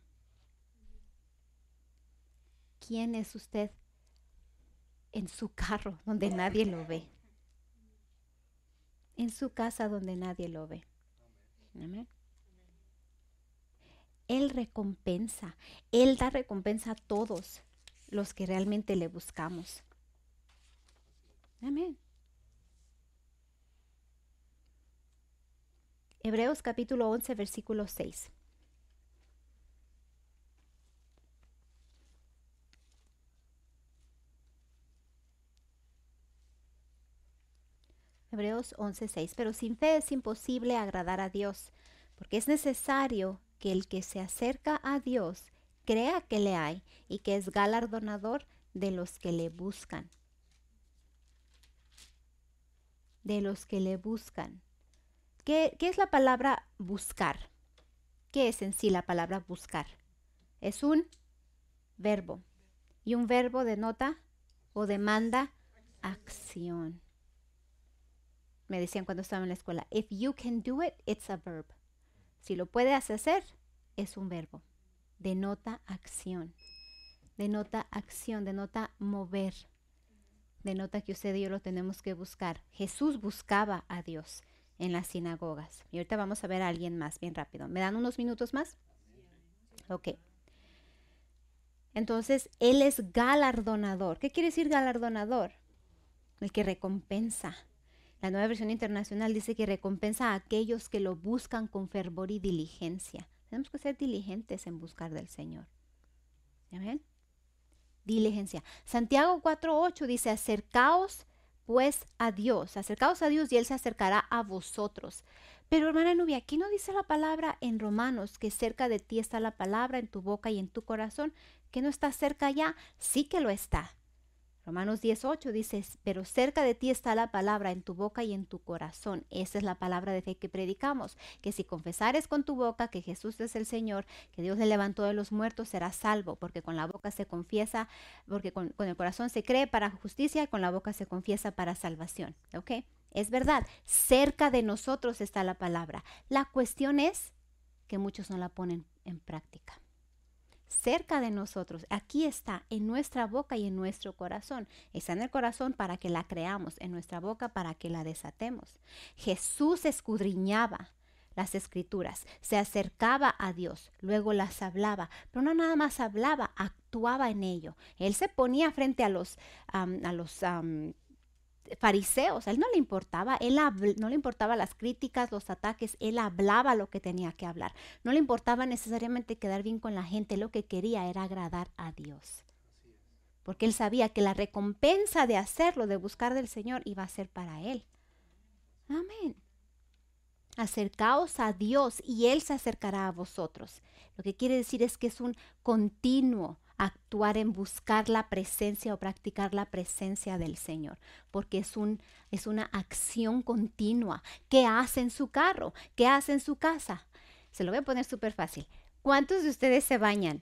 ¿Quién es usted en su carro donde nadie lo ve? En su casa donde nadie lo ve. Amén. Él recompensa, Él da recompensa a todos los que realmente le buscamos. Amén. Hebreos capítulo once, versículo seis. Hebreos once, seis. Pero sin fe es imposible agradar a Dios, porque es necesario que el que se acerca a Dios crea que le hay y que es galardonador de los que le buscan. De los que le buscan. ¿Qué, qué es la palabra buscar? ¿Qué es en sí la palabra buscar? Es un verbo. Y un verbo denota o demanda acción. me decían cuando estaba en la escuela, if you can do it, it's a verb. Si lo puedes hacer, es un verbo. Denota acción. Denota acción, denota mover. Denota que usted y yo lo tenemos que buscar. Jesús buscaba a Dios en las sinagogas. Y ahorita vamos a ver a alguien más, bien rápido. ¿Me dan unos minutos más? Ok. Entonces, Él es galardonador. ¿Qué quiere decir galardonador? El que recompensa. La Nueva Versión Internacional dice que recompensa a aquellos que lo buscan con fervor y diligencia. Tenemos que ser diligentes en buscar del Señor. ¿Amén? Diligencia. Santiago cuatro ocho dice, acercaos pues a Dios, acercaos a Dios y Él se acercará a vosotros. Pero hermana Nubia, aquí no dice la palabra en Romanos que cerca de ti está la palabra en tu boca y en tu corazón, que no está cerca ya, sí que lo está. Romanos diez ocho dice, pero cerca de ti está la palabra en tu boca y en tu corazón. Esa es la palabra de fe que predicamos, que si confesares con tu boca que Jesús es el Señor, que Dios le levantó de los muertos, serás salvo, porque con la boca se confiesa, porque con, con el corazón se cree para justicia y con la boca se confiesa para salvación. ¿Ok? Es verdad, cerca de nosotros está la palabra. La cuestión es que muchos no la ponen en práctica. Cerca de nosotros, aquí está, en nuestra boca y en nuestro corazón. Está en el corazón para que la creamos, en nuestra boca para que la desatemos. Jesús escudriñaba las escrituras, se acercaba a Dios, luego las hablaba, pero no nada más hablaba, actuaba en ello. Él se ponía frente a los, um, a los um, fariseos, a él no le importaba, él no le importaba las críticas, los ataques, él hablaba lo que tenía que hablar. No le importaba necesariamente quedar bien con la gente, lo que quería era agradar a Dios. Porque él sabía que la recompensa de hacerlo, de buscar del Señor, iba a ser para él. Amén. Acercaos a Dios y Él se acercará a vosotros. Lo que quiere decir es que es un continuo actuar en buscar la presencia o practicar la presencia del Señor, porque es, un, es una acción continua. ¿Qué hace en su carro? ¿Qué hace en su casa? Se lo voy a poner súper fácil. ¿Cuántos de ustedes se bañan?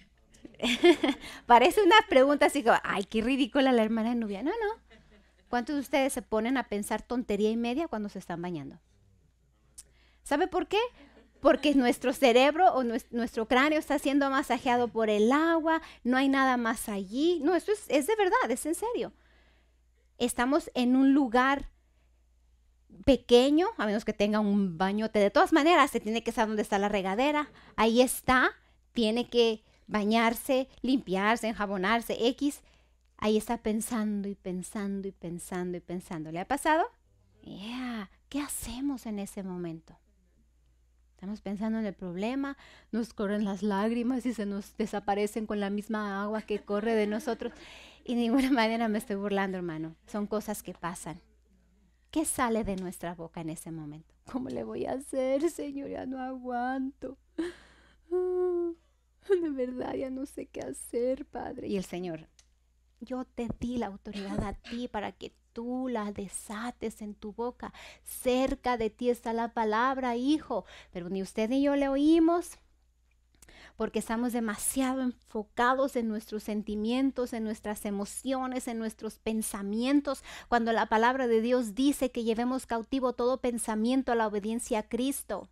Parece una pregunta así como, ay, qué ridícula la hermana Nubia. No, no. ¿Cuántos de ustedes se ponen a pensar tontería y media cuando se están bañando? ¿Sabe por qué? Porque nuestro cerebro o nuestro cráneo está siendo masajeado por el agua, no hay nada más allí. No, eso es, es de verdad, es en serio. Estamos en un lugar pequeño, a menos que tenga un bañote. De todas maneras, se tiene que saber dónde está la regadera. Ahí está, tiene que bañarse, limpiarse, enjabonarse, X. Ahí está pensando y pensando y pensando y pensando. ¿Le ha pasado? Yeah. ¿Qué hacemos en ese momento? Estamos pensando en el problema, nos corren las lágrimas y se nos desaparecen con la misma agua que corre de nosotros. Y de ninguna manera me estoy burlando, hermano. Son cosas que pasan. ¿Qué sale de nuestra boca en ese momento? ¿Cómo le voy a hacer, Señor? Ya no aguanto. Oh, de verdad, ya no sé qué hacer, Padre. Y el Señor, yo te di la autoridad a ti para que tú la desates en tu boca. Cerca de ti está la palabra, hijo. Pero ni usted ni yo le oímos porque estamos demasiado enfocados en nuestros sentimientos, en nuestras emociones, en nuestros pensamientos. Cuando la palabra de Dios dice que llevemos cautivo todo pensamiento a la obediencia a Cristo.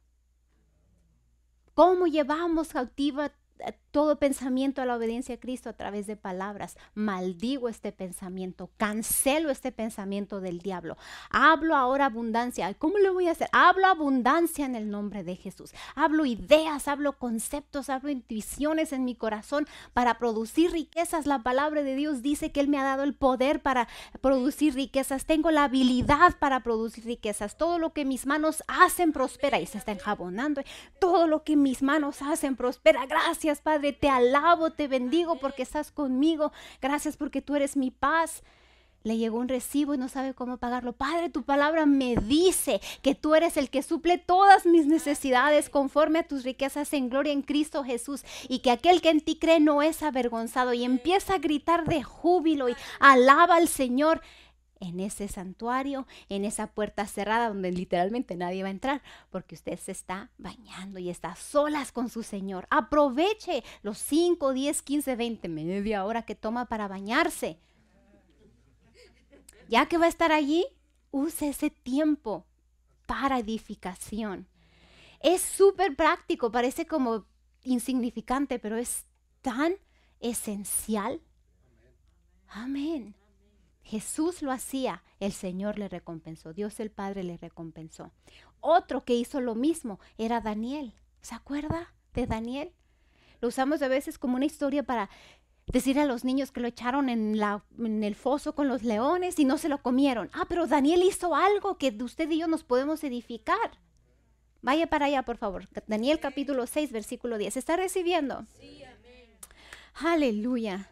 ¿Cómo llevamos cautivo todo pensamiento a la obediencia a Cristo? A través de palabras. Maldigo este pensamiento, cancelo este pensamiento del diablo. Hablo ahora abundancia. ¿Cómo lo voy a hacer? Hablo abundancia en el nombre de Jesús. Hablo ideas, hablo conceptos, hablo intuiciones en mi corazón para producir riquezas. La palabra de Dios dice que Él me ha dado el poder para producir riquezas. Tengo la habilidad para producir riquezas. Todo lo que mis manos hacen prospera. Y se está enjabonando. Todo lo que mis manos hacen prospera. Gracias, Padre, te alabo, te bendigo porque estás conmigo. Gracias porque tú eres mi paz. Le llegó un recibo y no sabe cómo pagarlo. Padre, tu palabra me dice que tú eres el que suple todas mis necesidades conforme a tus riquezas en gloria en Cristo Jesús, y que aquel que en ti cree no es avergonzado. Y empieza a gritar de júbilo y alaba al Señor en ese santuario, en esa puerta cerrada donde literalmente nadie va a entrar, porque usted se está bañando y está a solas con su Señor. Aproveche los cinco, diez, quince, veinte, media hora que toma para bañarse. Ya que va a estar allí, use ese tiempo para edificación. Es súper práctico, parece como insignificante, pero es tan esencial. Amén. Jesús lo hacía, el Señor le recompensó, Dios el Padre le recompensó. Otro que hizo lo mismo era Daniel. ¿Se acuerda de Daniel? Lo usamos a veces como una historia para decir a los niños que lo echaron en, la, en el foso con los leones y no se lo comieron. Ah, pero Daniel hizo algo que usted y yo nos podemos edificar. Vaya para allá, por favor. Daniel capítulo seis, versículo diez. ¿Está recibiendo? Sí, amén. Aleluya.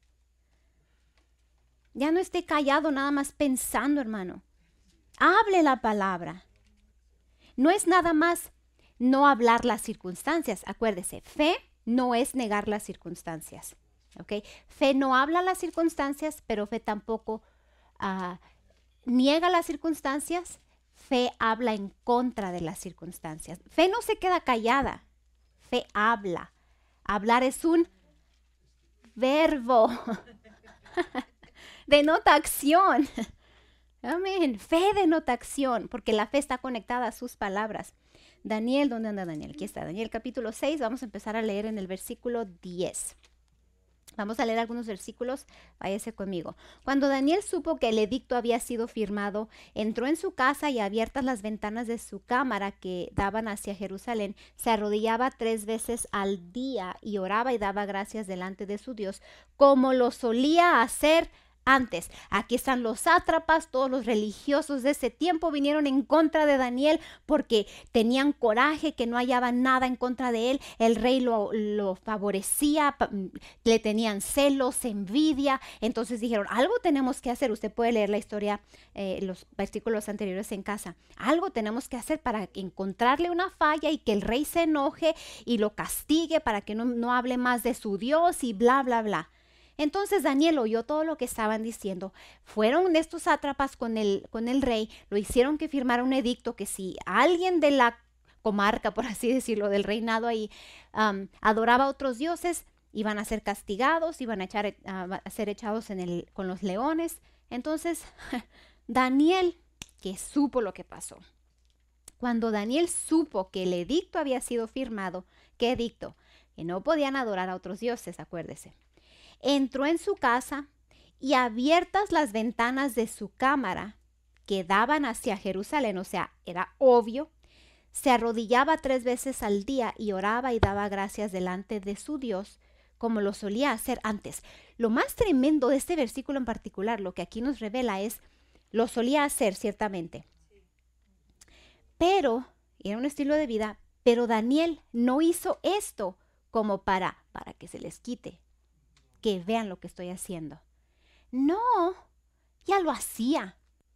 Ya no esté callado nada más pensando, hermano. Hable la palabra. No es nada más no hablar las circunstancias. Acuérdese, fe no es negar las circunstancias. ¿Okay? Fe no habla las circunstancias, pero fe tampoco uh, niega las circunstancias. Fe habla en contra de las circunstancias. Fe no se queda callada. Fe habla. Hablar es un verbo. Denota acción. Amén. Fe denota acción, porque la fe está conectada a sus palabras. Daniel, ¿dónde anda Daniel? Aquí está, Daniel capítulo seis. Vamos a empezar a leer en el versículo diez. Vamos a leer algunos versículos, váyase conmigo. Cuando Daniel supo que el edicto había sido firmado, entró en su casa y abiertas las ventanas de su cámara que daban hacia Jerusalén, se arrodillaba tres veces al día y oraba y daba gracias delante de su Dios, como lo solía hacer antes. Aquí están los sátrapas, todos los religiosos de ese tiempo vinieron en contra de Daniel porque tenían coraje, que no hallaban nada en contra de él. El rey lo, lo favorecía, le tenían celos, envidia. Entonces dijeron, algo tenemos que hacer. Usted puede leer la historia, eh, los versículos anteriores en casa. Algo tenemos que hacer para encontrarle una falla y que el rey se enoje y lo castigue para que no, no hable más de su Dios y bla, bla, bla. Entonces Daniel oyó todo lo que estaban diciendo. Fueron estos sátrapas con el, con el rey, lo hicieron que firmara un edicto que si alguien de la comarca, por así decirlo, del reinado ahí, um, adoraba a otros dioses, iban a ser castigados, iban a, echar, uh, a ser echados en el, con los leones. Entonces Daniel, que supo lo que pasó. Cuando Daniel supo que el edicto había sido firmado, ¿qué edicto? Que no podían adorar a otros dioses, acuérdese. Entró en su casa y abiertas las ventanas de su cámara que daban hacia Jerusalén, o sea, era obvio, se arrodillaba tres veces al día y oraba y daba gracias delante de su Dios, como lo solía hacer antes. Lo más tremendo de este versículo en particular, lo que aquí nos revela es, lo solía hacer ciertamente, pero, era un estilo de vida, pero Daniel no hizo esto como para, para que se les quite, que vean lo que estoy haciendo. No, ya lo hacía.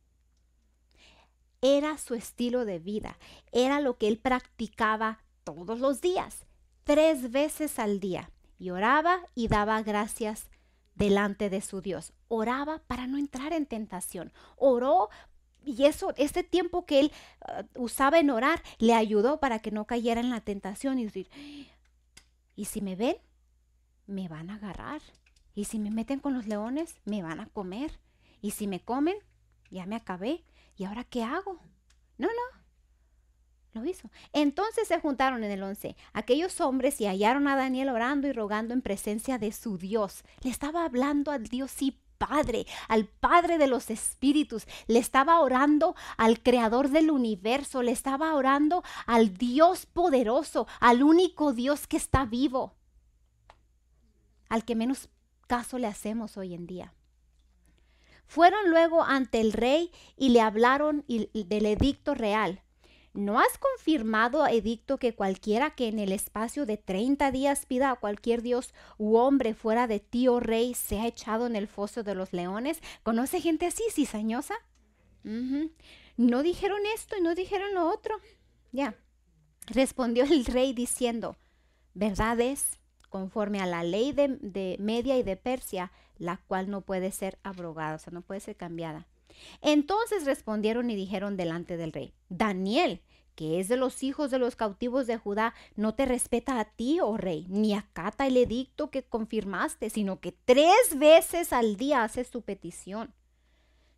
Era su estilo de vida. Era lo que él practicaba todos los días, tres veces al día. Y oraba y daba gracias delante de su Dios. Oraba para no entrar en tentación. Oró y eso, este tiempo que él uh, usaba en orar, le ayudó para que no cayera en la tentación y decir, ¿y si me ven? Me van a agarrar. Y si me meten con los leones, me van a comer. Y si me comen, ya me acabé. ¿Y ahora qué hago? No, no. Lo hizo. Entonces se juntaron en el once aquellos hombres y hallaron a Daniel orando y rogando en presencia de su Dios. Le estaba hablando al Dios y Padre, al Padre de los espíritus. Le estaba orando al Creador del universo. Le estaba orando al Dios poderoso, al único Dios que está vivo, al que menos caso le hacemos hoy en día. Fueron luego ante el rey y le hablaron del edicto real. ¿No has confirmado, edicto, que cualquiera que en el espacio de treinta días pida a cualquier dios u hombre fuera de ti, oh rey, sea echado en el foso de los leones? ¿Conoce gente así, cizañosa? Uh-huh. No dijeron esto y no dijeron lo otro. Ya. Respondió el rey diciendo, verdad es, conforme a la ley de, de Media y de Persia, la cual no puede ser abrogada, o sea, no puede ser cambiada. Entonces respondieron y dijeron delante del rey, Daniel, que es de los hijos de los cautivos de Judá, no te respeta a ti, oh rey, ni acata el edicto que confirmaste, sino que tres veces al día hace su petición.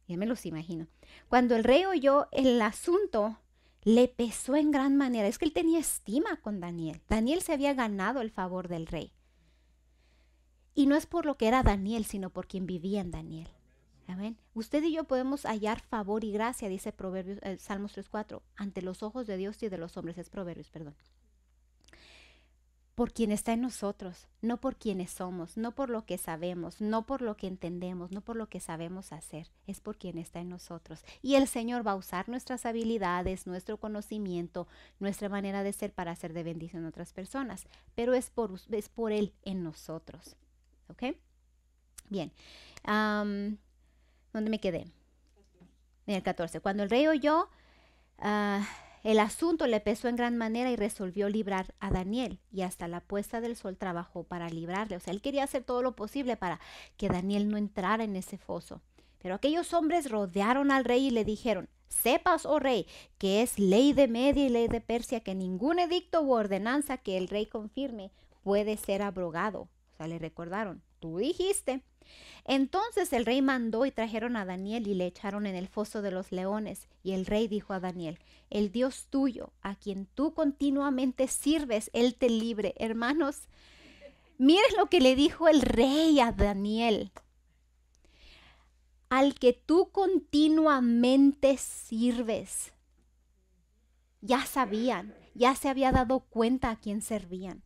Ya me los imagino. Cuando el rey oyó el asunto, le pesó en gran manera. Es que él tenía estima con Daniel. Daniel se había ganado el favor del rey. Y no es por lo que era Daniel, sino por quien vivía en Daniel. Amén. Usted y yo podemos hallar favor y gracia, dice Proverbios, eh, Salmos tres cuatro, ante los ojos de Dios y de los hombres. Es Proverbios, perdón. Por quien está en nosotros, no por quienes somos, no por lo que sabemos, no por lo que entendemos, no por lo que sabemos hacer, es por quien está en nosotros. Y el Señor va a usar nuestras habilidades, nuestro conocimiento, nuestra manera de ser para hacer de bendición a otras personas, pero es por, es por Él en nosotros. ¿Ok? Bien. Um, ¿Dónde me quedé? En el catorce. Cuando el rey oyó uh, el asunto, le pesó en gran manera y resolvió librar a Daniel. Y hasta la puesta del sol trabajó para librarle. O sea, él quería hacer todo lo posible para que Daniel no entrara en ese foso. Pero aquellos hombres rodearon al rey y le dijeron: sepas, oh rey, que es ley de Media y ley de Persia que ningún edicto u ordenanza que el rey confirme puede ser abrogado. O sea, le recordaron: tú dijiste. Entonces el rey mandó y trajeron a Daniel y le echaron en el foso de los leones. Y el rey dijo a Daniel: el Dios tuyo, a quien tú continuamente sirves, Él te libre. Hermanos, miren lo que le dijo el rey a Daniel. Al que tú continuamente sirves. Ya sabían, ya se había dado cuenta a quién servían.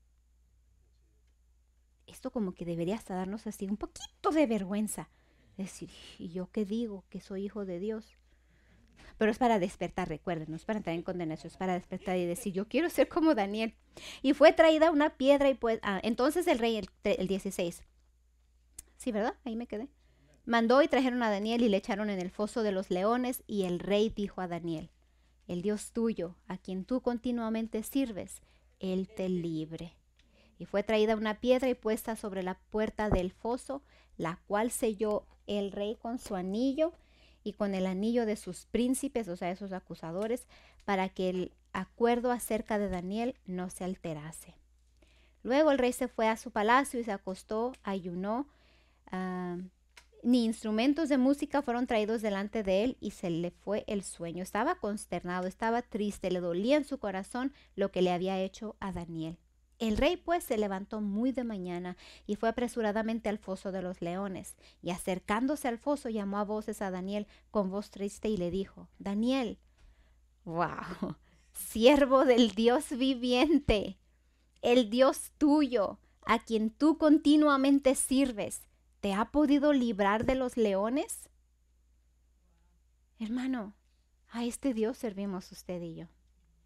Esto como que debería hasta darnos así un poquito de vergüenza. Decir, ¿y yo qué digo? Que soy hijo de Dios. Pero es para despertar, recuerden, no es para entrar en condenación, es para despertar y decir, yo quiero ser como Daniel. Y fue traída una piedra y pues, ah, entonces el rey, el, el dieciséis. Sí, ¿verdad? Ahí me quedé. Mandó y trajeron a Daniel y le echaron en el foso de los leones y el rey dijo a Daniel: el Dios tuyo, a quien tú continuamente sirves, Él te libre. Y fue traída una piedra y puesta sobre la puerta del foso, la cual selló el rey con su anillo y con el anillo de sus príncipes, o sea, esos acusadores, para que el acuerdo acerca de Daniel no se alterase. Luego el rey se fue a su palacio y se acostó, ayunó, uh, ni instrumentos de música fueron traídos delante de él y se le fue el sueño. Estaba consternado, estaba triste, le dolía en su corazón lo que le había hecho a Daniel. El rey pues se levantó muy de mañana y fue apresuradamente al foso de los leones, y acercándose al foso llamó a voces a Daniel con voz triste y le dijo: Daniel, wow, siervo del Dios viviente, el Dios tuyo, a quien tú continuamente sirves, ¿te ha podido librar de los leones? Hermano, a este Dios servimos usted y yo.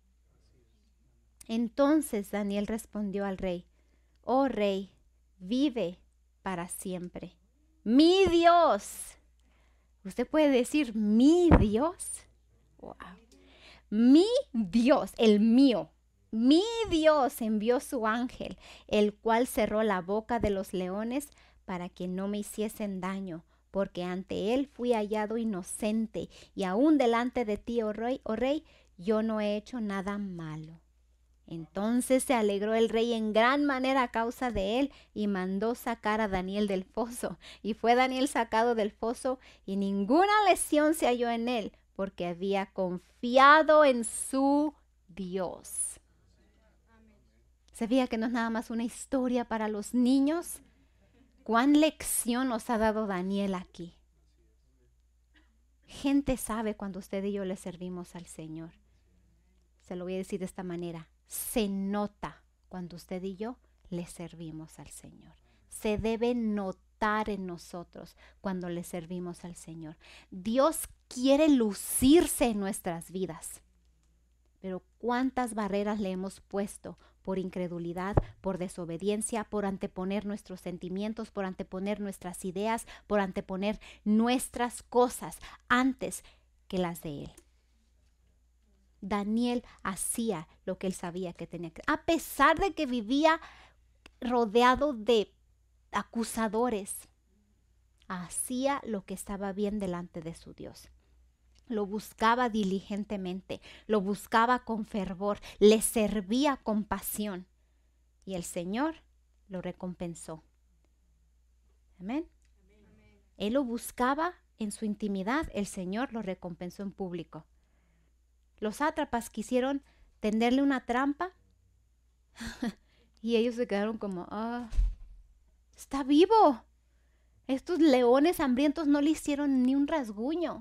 Entonces Daniel respondió al rey: oh rey, vive para siempre. Mi Dios. Usted puede decir mi Dios. Wow. Mi Dios, el mío. Mi Dios envió su ángel, el cual cerró la boca de los leones para que no me hiciesen daño, porque ante él fui hallado inocente, y aún delante de ti, oh rey, oh rey, yo no he hecho nada malo. Entonces se alegró el rey en gran manera a causa de él y mandó sacar a Daniel del foso. Y fue Daniel sacado del foso y ninguna lesión se halló en él, porque había confiado en su Dios. ¿Sabía que no es nada más una historia para los niños? ¿Cuán lección nos ha dado Daniel aquí? Gente sabe cuando usted y yo le servimos al Señor. Se lo voy a decir de esta manera. Se nota cuando usted y yo le servimos al Señor. Se debe notar en nosotros cuando le servimos al Señor. Dios quiere lucirse en nuestras vidas. Pero ¿cuántas barreras le hemos puesto por incredulidad, por desobediencia, por anteponer nuestros sentimientos, por anteponer nuestras ideas, por anteponer nuestras cosas antes que las de Él? Daniel hacía lo que él sabía que tenía que hacer, a pesar de que vivía rodeado de acusadores. Hacía lo que estaba bien delante de su Dios. Lo buscaba diligentemente, lo buscaba con fervor, le servía con pasión. Y el Señor lo recompensó. Amén. Él lo buscaba en su intimidad, el Señor lo recompensó en público. Los sátrapas quisieron tenderle una trampa y ellos se quedaron como, ah, está vivo. Estos leones hambrientos no le hicieron ni un rasguño.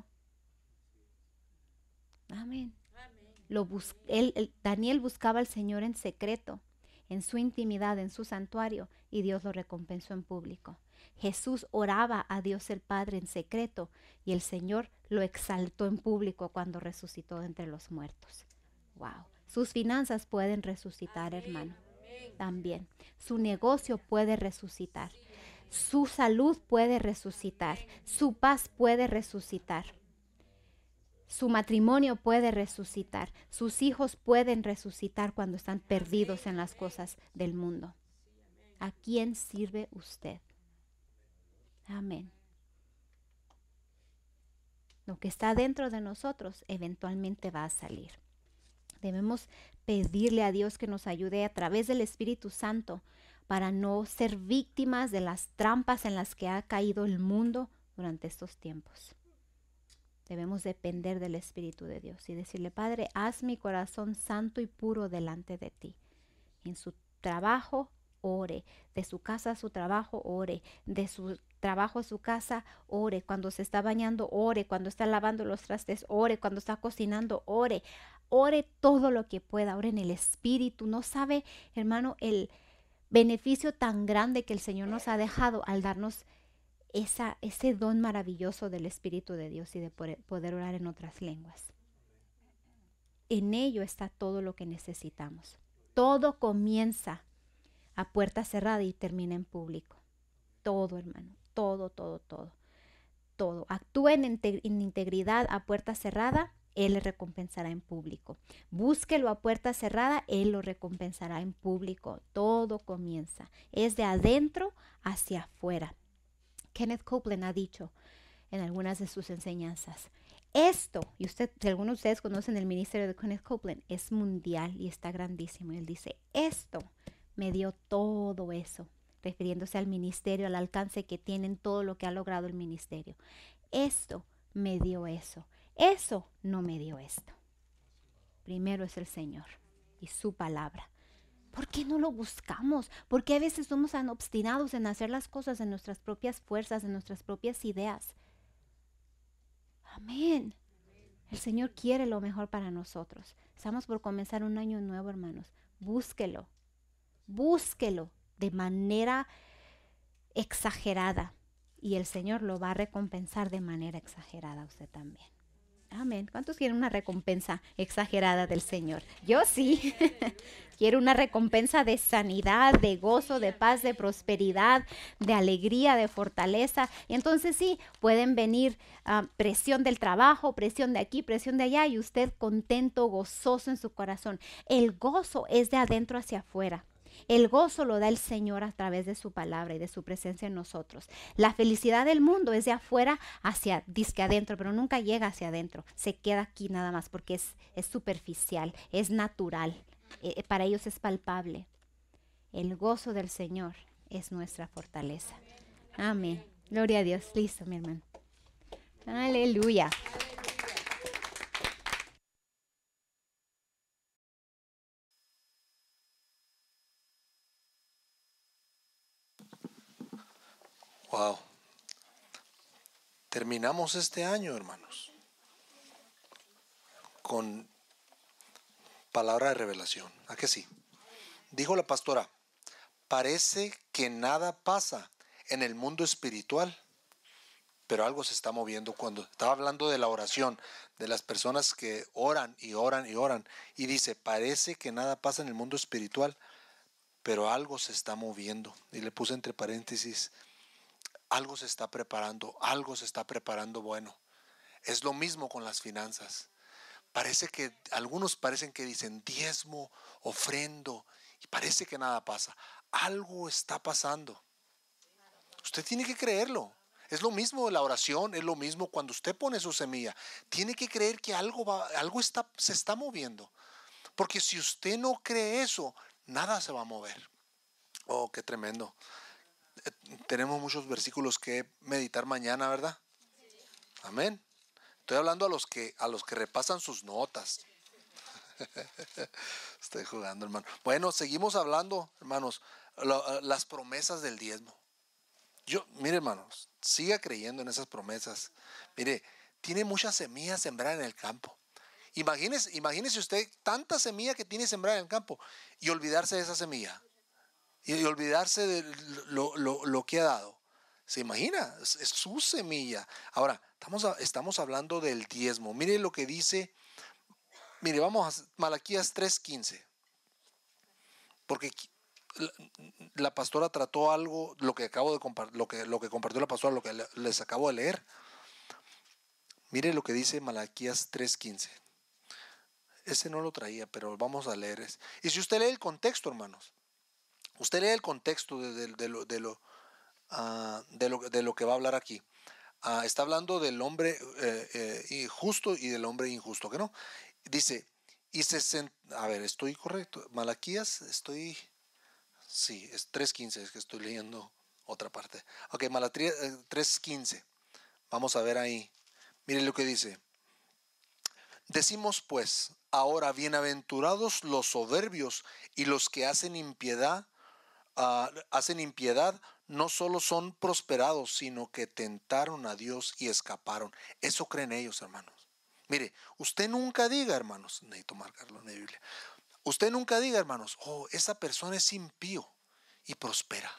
Amén. Lo bus- él, él- Daniel buscaba al Señor en secreto, en su intimidad, en su santuario, y Dios lo recompensó en público. Jesús oraba a Dios el Padre en secreto y el Señor lo exaltó en público cuando resucitó de entre los muertos. Wow. Sus finanzas pueden resucitar, hermano. También. Su negocio puede resucitar. Su salud puede resucitar. Su paz puede resucitar. Su matrimonio puede resucitar. Sus hijos pueden resucitar cuando están perdidos en las cosas del mundo. ¿A quién sirve usted? Amén. Lo que está dentro de nosotros eventualmente va a salir. Debemos pedirle a Dios que nos ayude a través del Espíritu Santo para no ser víctimas de las trampas en las que ha caído el mundo durante estos tiempos. Debemos depender del Espíritu de Dios y decirle, Padre, haz mi corazón santo y puro delante de ti. En su trabajo, ore. De su casa a su trabajo, ore. De su trabajo a su casa, ore. Cuando se está bañando, ore. Cuando está lavando los trastes, ore. Cuando está cocinando, ore. Ore todo lo que pueda. Ore en el Espíritu. No sabe, hermano, el beneficio tan grande que el Señor nos ha dejado al darnos esa, ese don maravilloso del Espíritu de Dios y de poder, poder orar en otras lenguas. En ello está todo lo que necesitamos. Todo comienza a puerta cerrada y termina en público. Todo, hermano. Todo, todo, todo. Todo. Actúa en, en integridad a puerta cerrada, Él le recompensará en público. Búsquelo a puerta cerrada, Él lo recompensará en público. Todo comienza. Es de adentro hacia afuera. Kenneth Copeland ha dicho en algunas de sus enseñanzas, esto, y usted, si algunos de ustedes conocen el ministerio de Kenneth Copeland, es mundial y está grandísimo. Y él dice, esto me dio todo eso, refiriéndose al ministerio, al alcance que tienen, todo lo que ha logrado el ministerio. Esto me dio eso. Eso no me dio esto. Primero es el Señor y su palabra. ¿Por qué no lo buscamos? ¿Por qué a veces somos tan obstinados en hacer las cosas en nuestras propias fuerzas, en nuestras propias ideas? Amén. El Señor quiere lo mejor para nosotros. Estamos por comenzar un año nuevo, hermanos. Búsquelo. Búsquelo de manera exagerada. Y el Señor lo va a recompensar de manera exagerada a usted también. Amén. ¿Cuántos quieren una recompensa exagerada del Señor? Yo sí. Quiero una recompensa de sanidad, de gozo, de paz, de prosperidad, de alegría, de fortaleza. Y entonces sí, pueden venir uh, presión del trabajo, presión de aquí, presión de allá, y usted contento, gozoso en su corazón. El gozo es de adentro hacia afuera. El gozo lo da el Señor a través de su palabra y de su presencia en nosotros. La felicidad del mundo es de afuera hacia, disque adentro, pero nunca llega hacia adentro. Se queda aquí nada más porque es, es superficial, es natural. Eh, para ellos es palpable. El gozo del Señor es nuestra fortaleza. Amén. Gloria a Dios. Listo, mi hermano. Aleluya. Wow. Terminamos este año, hermanos, con palabra de revelación. ¿A que sí? Dijo la pastora, parece que nada pasa en el mundo espiritual, pero algo se está moviendo. Cuando estaba hablando de la oración, de las personas que oran y oran y oran, y dice, parece que nada pasa en el mundo espiritual, pero algo se está moviendo. Y le puse entre paréntesis, algo se está preparando, algo se está preparando bueno. Es lo mismo con las finanzas. Parece que, algunos parecen que dicen diezmo, ofrendo, y parece que nada pasa. Algo está pasando. Usted tiene que creerlo. Es lo mismo la oración, es lo mismo cuando usted pone su semilla. Tiene que creer que algo, va, algo está, se está moviendo. Porque si usted no cree eso, nada se va a mover. Oh, qué tremendo. Tenemos muchos versículos que meditar mañana, ¿verdad? Amén. Estoy hablando a los que, a los que repasan sus notas. Estoy jugando, hermano. Bueno, seguimos hablando, hermanos, lo, las promesas del diezmo. Yo, mire, hermanos, siga creyendo en esas promesas. Mire, tiene muchas semillas sembradas en el campo. Imagínese, imagínese usted tanta semilla que tiene sembrada en el campo y olvidarse de esa semilla. Y, y olvidarse de lo, lo, lo que ha dado. ¿Se imagina? Es, es su semilla. Ahora, estamos, estamos hablando del diezmo. Mire lo que dice. Mire, vamos a Malaquías tres quince. Porque la, la pastora trató algo, lo que acabo de compartir, lo que, lo que compartió la pastora, lo que les acabo de leer. Mire lo que dice Malaquías tres quince. Ese no lo traía, pero vamos a leer. Y si usted lee el contexto, hermanos, usted lee el contexto de, de, de, lo, de, lo, uh, de, lo, de lo que va a hablar aquí. Uh, está hablando del hombre eh, eh, justo y del hombre injusto, ¿que no? Dice, y se sent... a ver, estoy correcto. Malaquías, estoy... Sí, es tres quince, es que estoy leyendo otra parte. Ok, Malaquías tres quince. Vamos a ver ahí. Mire lo que dice. Decimos pues, ahora bienaventurados los soberbios y los que hacen impiedad, uh, hacen impiedad, no solo son prosperados, sino que tentaron a Dios y escaparon. Eso creen ellos, hermanos. Mire, usted nunca diga, hermanos, necesito marcarlo en la Biblia. Usted nunca diga, hermanos, oh, esa persona es impío y prospera.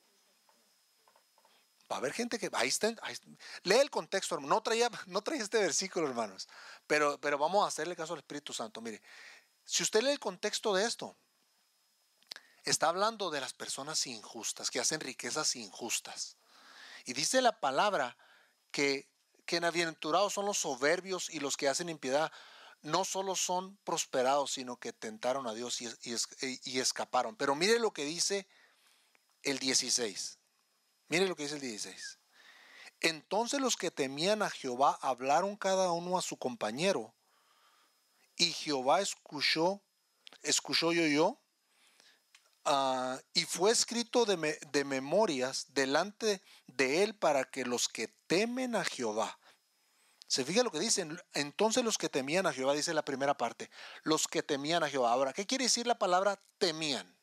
Va a haber gente que, ahí está, ahí está. Lee el contexto, hermano. No traía, no traía este versículo, hermanos, pero, pero vamos a hacerle caso al Espíritu Santo. Mire, si usted lee el contexto de esto, está hablando de las personas injustas, que hacen riquezas injustas. Y dice la palabra que, que bienaventurados son los soberbios y los que hacen impiedad. No solo son prosperados, sino que tentaron a Dios y, y, y escaparon. Pero mire lo que dice el dieciséis. Mire lo que dice el dieciséis. Entonces los que temían a Jehová hablaron cada uno a su compañero, y Jehová escuchó, escuchó yo yo, uh, y fue escrito de, me, de memorias delante de él para que los que temen a Jehová. Se fija lo que dicen. Entonces los que temían a Jehová, dice la primera parte, los que temían a Jehová. Ahora, ¿qué quiere decir la palabra temían?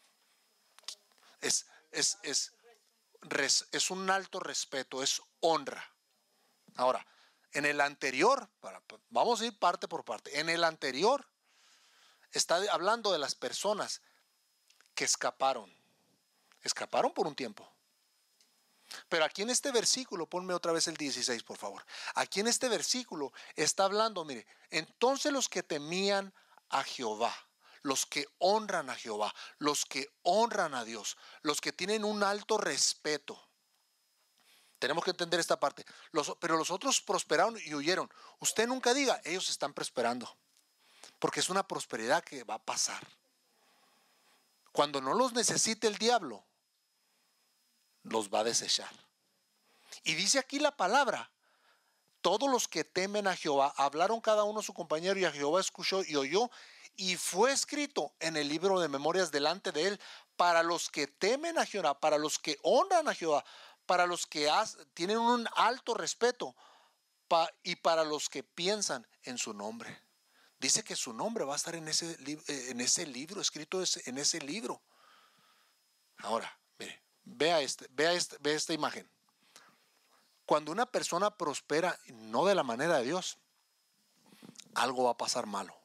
Es, es, es, res, es un alto respeto, es honra. Ahora, en el anterior, para, vamos a ir parte por parte. En el anterior está hablando de las personas que escaparon. Escaparon por un tiempo. Pero aquí en este versículo, ponme otra vez el dieciséis, por favor. Aquí en este versículo está hablando, mire, entonces los que temían a Jehová, los que honran a Jehová, los que honran a Dios, los que tienen un alto respeto. Tenemos que entender esta parte. Los, pero los otros prosperaron y huyeron. Usted nunca diga, ellos están prosperando, porque es una prosperidad que va a pasar. Cuando no los necesite el diablo, los va a desechar. Y dice aquí la palabra, todos los que temen a Jehová hablaron cada uno a su compañero, y a Jehová escuchó y oyó, y fue escrito en el libro de memorias delante de él para los que temen a Jehová, para los que honran a Jehová, para los que has, tienen un alto respeto, pa, y para los que piensan en su nombre. Dice que su nombre va a estar en ese, en ese libro, escrito en ese libro. Ahora, mire, vea, este, vea, este, vea esta imagen. Cuando una persona prospera no de la manera de Dios, algo va a pasar malo.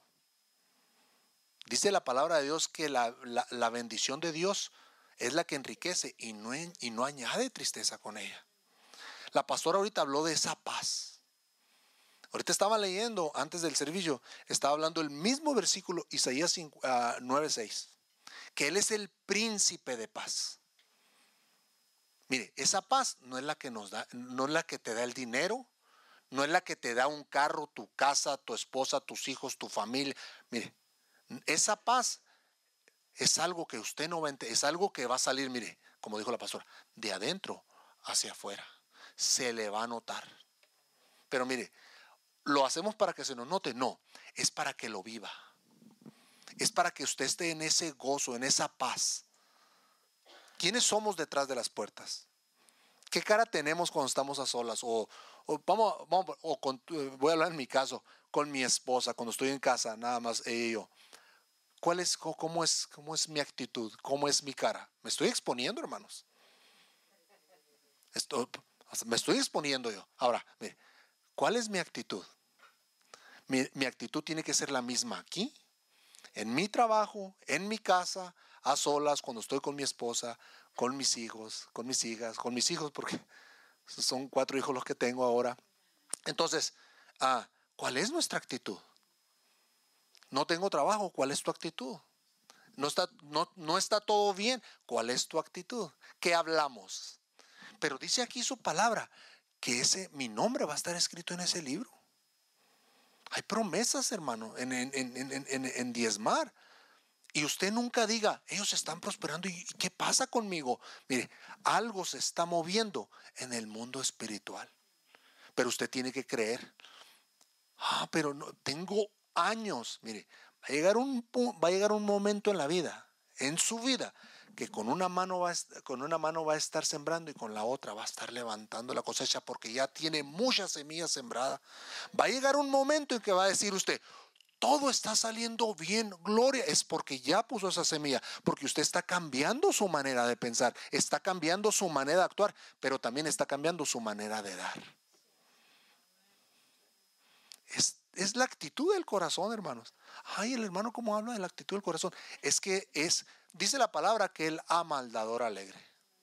Dice la palabra de Dios que la, la, la bendición de Dios es la que enriquece y no, y no añade tristeza con ella. La pastora ahorita habló de esa paz. Ahorita estaba leyendo antes del servicio, estaba hablando el mismo versículo, Isaías nueve seis, que Él es el príncipe de paz. Mire, esa paz no es la que nos da, no es la que te da el dinero, no es la que te da un carro, tu casa, tu esposa, tus hijos, tu familia. Mire, esa paz es algo que usted no va a entender, es algo que va a salir, mire, como dijo la pastora, de adentro hacia afuera. Se le va a notar. Pero mire, ¿lo hacemos para que se nos note? No, es para que lo viva. Es para que usted esté en ese gozo, en esa paz. ¿Quiénes somos detrás de las puertas? ¿Qué cara tenemos cuando estamos a solas? O, o vamos, vamos o con, voy a hablar en mi caso, con mi esposa, cuando estoy en casa, nada más ella y yo. ¿Cuál es, cómo es, cómo es mi actitud? ¿Cómo es mi cara? Me estoy exponiendo, hermanos. Esto, me estoy exponiendo yo. Ahora, mire, ¿cuál es mi actitud? Mi, mi actitud tiene que ser la misma aquí, en mi trabajo, en mi casa, a solas, cuando estoy con mi esposa, con mis hijos, con mis hijas, con mis hijos, porque son cuatro hijos los que tengo ahora. Entonces, ah, ¿cuál es nuestra actitud? No tengo trabajo, ¿cuál es tu actitud? No está, no, no está todo bien, ¿cuál es tu actitud? ¿Qué hablamos? Pero dice aquí su palabra, que ese, mi nombre va a estar escrito en ese libro. Hay promesas, hermano, en, en, en, en, en, en diezmar. Y usted nunca diga, ellos están prosperando, ¿y qué pasa conmigo? Mire, algo se está moviendo en el mundo espiritual. Pero usted tiene que creer. Ah, pero no, tengo años. Mire, va a llegar un, va a llegar un momento en la vida, en su vida, que con una mano va a, con una mano va a estar sembrando y con la otra va a estar levantando la cosecha porque ya tiene muchas semillas sembradas. Va a llegar un momento en que va a decir usted, todo está saliendo bien, gloria, es porque ya puso esa semilla, porque usted está cambiando su manera de pensar, está cambiando su manera de actuar, pero también está cambiando su manera de dar. Es, es la actitud del corazón, hermanos. Ay, el hermano, ¿cómo habla de la actitud del corazón? Es que es, dice la palabra que él ama al dador alegre.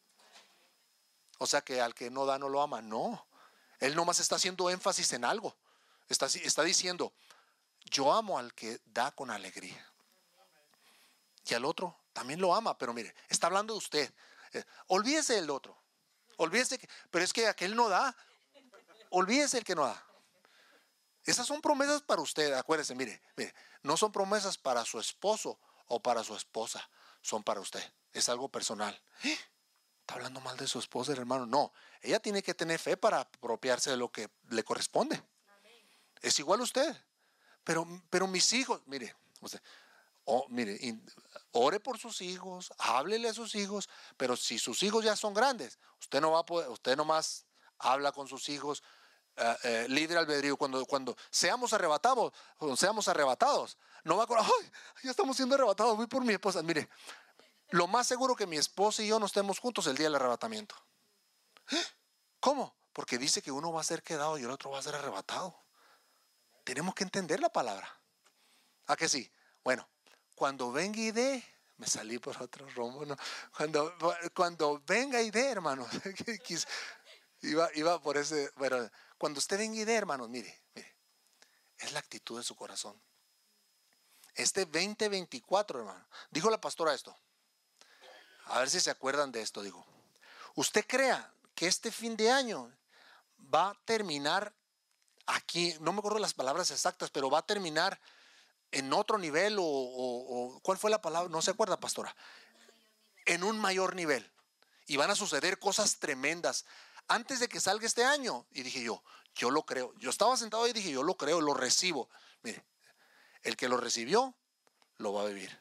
O sea que al que no da no lo ama. No, él nomás está haciendo énfasis en algo. Está, está diciendo, yo amo al que da con alegría. Y al otro también lo ama, pero mire, está hablando de usted. Eh, olvídese del otro. Olvídese que, pero es que aquel no da. Olvídese el que no da. Esas son promesas para usted, acuérdese, mire, mire, no son promesas para su esposo o para su esposa, son para usted, es algo personal. ¿Eh? ¿Está hablando mal de su esposa, el hermano? No, ella tiene que tener fe para apropiarse de lo que le corresponde. Amén. Es igual a usted, pero, pero mis hijos, mire, usted, oh, mire, ore por sus hijos, háblele a sus hijos, pero si sus hijos ya son grandes, usted no va a poder, usted nomás habla con sus hijos. Uh, uh, libre albedrío, cuando, cuando seamos arrebatados, cuando seamos arrebatados, no va a acordar, ay, ya estamos siendo arrebatados, voy por mi esposa. Mire, lo más seguro que mi esposa y yo no estemos juntos el día del arrebatamiento. ¿Eh? ¿Cómo? Porque dice que uno va a ser quedado y el otro va a ser arrebatado. Tenemos que entender la palabra. ¿A que sí? Bueno, cuando venga y dé, me salí por otro rumbo, ¿no? Cuando, cuando venga y dé, hermano, iba, iba por ese, bueno, cuando usted venga y dé, hermanos, mire, mire, es la actitud de su corazón. Este veinte veinticuatro, hermano, dijo la pastora esto. A ver si se acuerdan de esto, digo. Usted crea que este fin de año va a terminar aquí, no me acuerdo las palabras exactas, pero va a terminar en otro nivel o, o, o ¿cuál fue la palabra? No se acuerda, pastora. En un mayor nivel. Y van a suceder cosas tremendas. Antes de que salga este año, y dije yo, yo lo creo. Yo estaba sentado y dije, yo lo creo, lo recibo. Mire, el que lo recibió, lo va a vivir.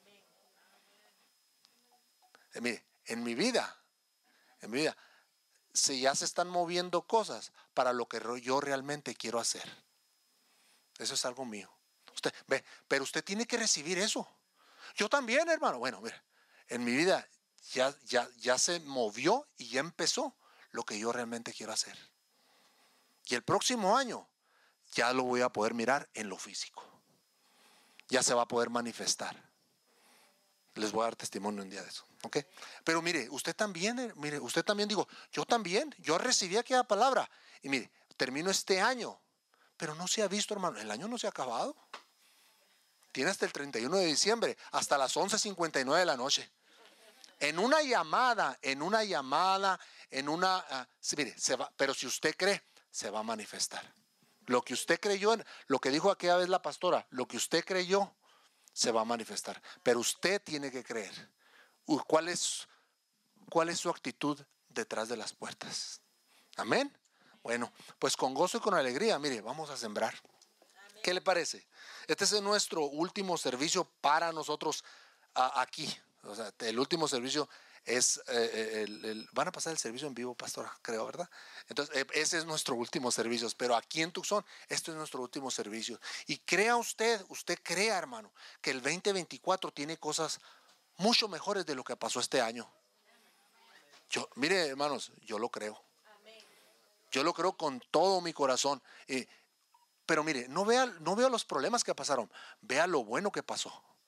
Eh, mire, en mi vida, en mi vida, si ya se están moviendo cosas para lo que yo realmente quiero hacer. Eso es algo mío. Usted ve, pero usted tiene que recibir eso. Yo también, hermano. Bueno, mire, en mi vida ya, ya, ya se movió y ya empezó lo que yo realmente quiero hacer. Y el próximo año ya lo voy a poder mirar en lo físico. Ya se va a poder manifestar. Les voy a dar testimonio un día de eso, ¿ok? Pero mire, usted también, mire, usted también, digo, yo también, yo recibí aquella palabra. Y mire, termino este año, pero no se ha visto, hermano, el año no se ha acabado. Tiene hasta el treinta y uno de diciembre, hasta las once cincuenta y nueve de la noche. En una llamada, en una llamada, en una, uh, sí, mire, se va, pero si usted cree, se va a manifestar. Lo que usted creyó, lo que dijo aquella vez la pastora, lo que usted creyó, se va a manifestar. Pero usted tiene que creer. ¿Cuál es, cuál es su actitud detrás de las puertas? Amén. Bueno, pues con gozo y con alegría, mire, vamos a sembrar. Amén. ¿Qué le parece? Este es nuestro último servicio para nosotros uh, aquí. O sea, el último servicio es, eh, el, el, van a pasar el servicio en vivo, pastora, creo, ¿verdad? Entonces, eh, ese es nuestro último servicio, pero aquí en Tucson, esto es nuestro último servicio. Y crea usted, usted crea, hermano, que el veinte veinticuatro tiene cosas mucho mejores de lo que pasó este año. Yo, mire, hermanos, yo lo creo. Yo lo creo con todo mi corazón. Eh, pero mire, no vea, no veo los problemas que pasaron, vea lo bueno que pasó.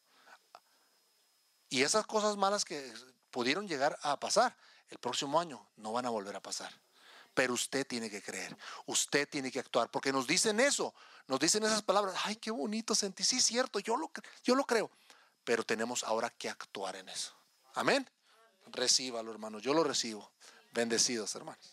Y esas cosas malas que pudieron llegar a pasar, el próximo año no van a volver a pasar. Pero usted tiene que creer, usted tiene que actuar, porque nos dicen eso, nos dicen esas palabras. Ay, qué bonito sentí, sí, cierto, yo lo, yo lo creo. Pero tenemos ahora que actuar en eso. Amén. Recíbalo, hermanos, yo lo recibo. Bendecidos, hermanos.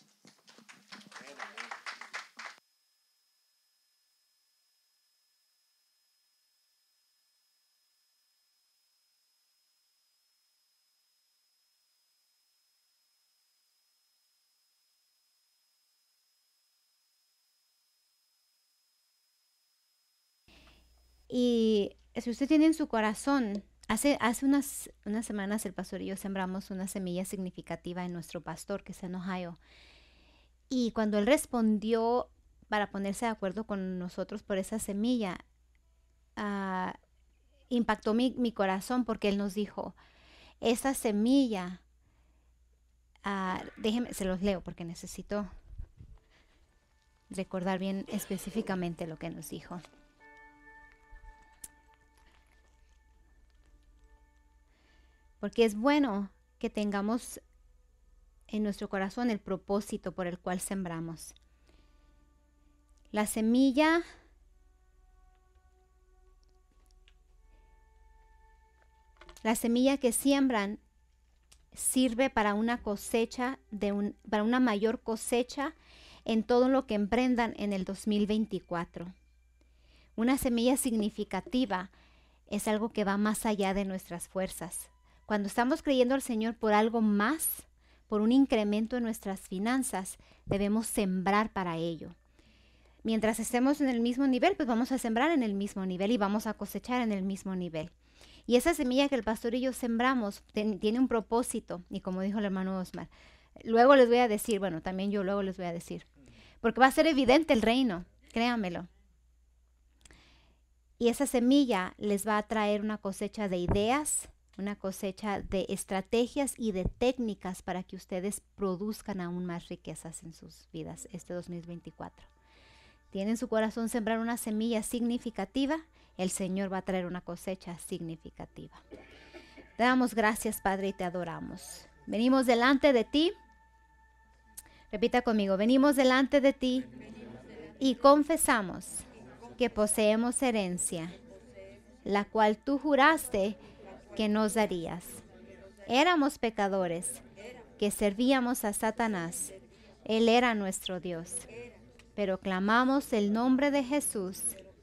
Y si usted tiene en su corazón, hace, hace unas, unas semanas el pastor y yo sembramos una semilla significativa en nuestro pastor que está en Ohio. Y cuando él respondió para ponerse de acuerdo con nosotros por esa semilla, uh, impactó mi, mi corazón porque él nos dijo, esa semilla, uh, déjenme, se los leo porque necesito recordar bien específicamente lo que nos dijo. Porque es bueno que tengamos en nuestro corazón el propósito por el cual sembramos. La semilla la semilla que siembran sirve para una cosecha de un, para una mayor cosecha en todo lo que emprendan en el dos mil veinticuatro. Una semilla significativa es algo que va más allá de nuestras fuerzas. Cuando estamos creyendo al Señor por algo más, por un incremento en nuestras finanzas, debemos sembrar para ello. Mientras estemos en el mismo nivel, pues vamos a sembrar en el mismo nivel y vamos a cosechar en el mismo nivel. Y esa semilla que el pastor y yo sembramos ten, tiene un propósito, y como dijo el hermano Osmar, luego les voy a decir, bueno, también yo luego les voy a decir, porque va a ser evidente el reino, créanmelo. Y esa semilla les va a traer una cosecha de ideas, una cosecha de estrategias y de técnicas para que ustedes produzcan aún más riquezas en sus vidas este dos mil veinticuatro. Tiene en su corazón sembrar una semilla significativa, el Señor va a traer una cosecha significativa. Te damos gracias, Padre, y te adoramos. Venimos delante de ti. Repita conmigo, venimos delante de ti y confesamos que poseemos herencia, la cual tú juraste que nos darías. Éramos pecadores, que servíamos a Satanás. Él era nuestro Dios. Pero clamamos el nombre de Jesús,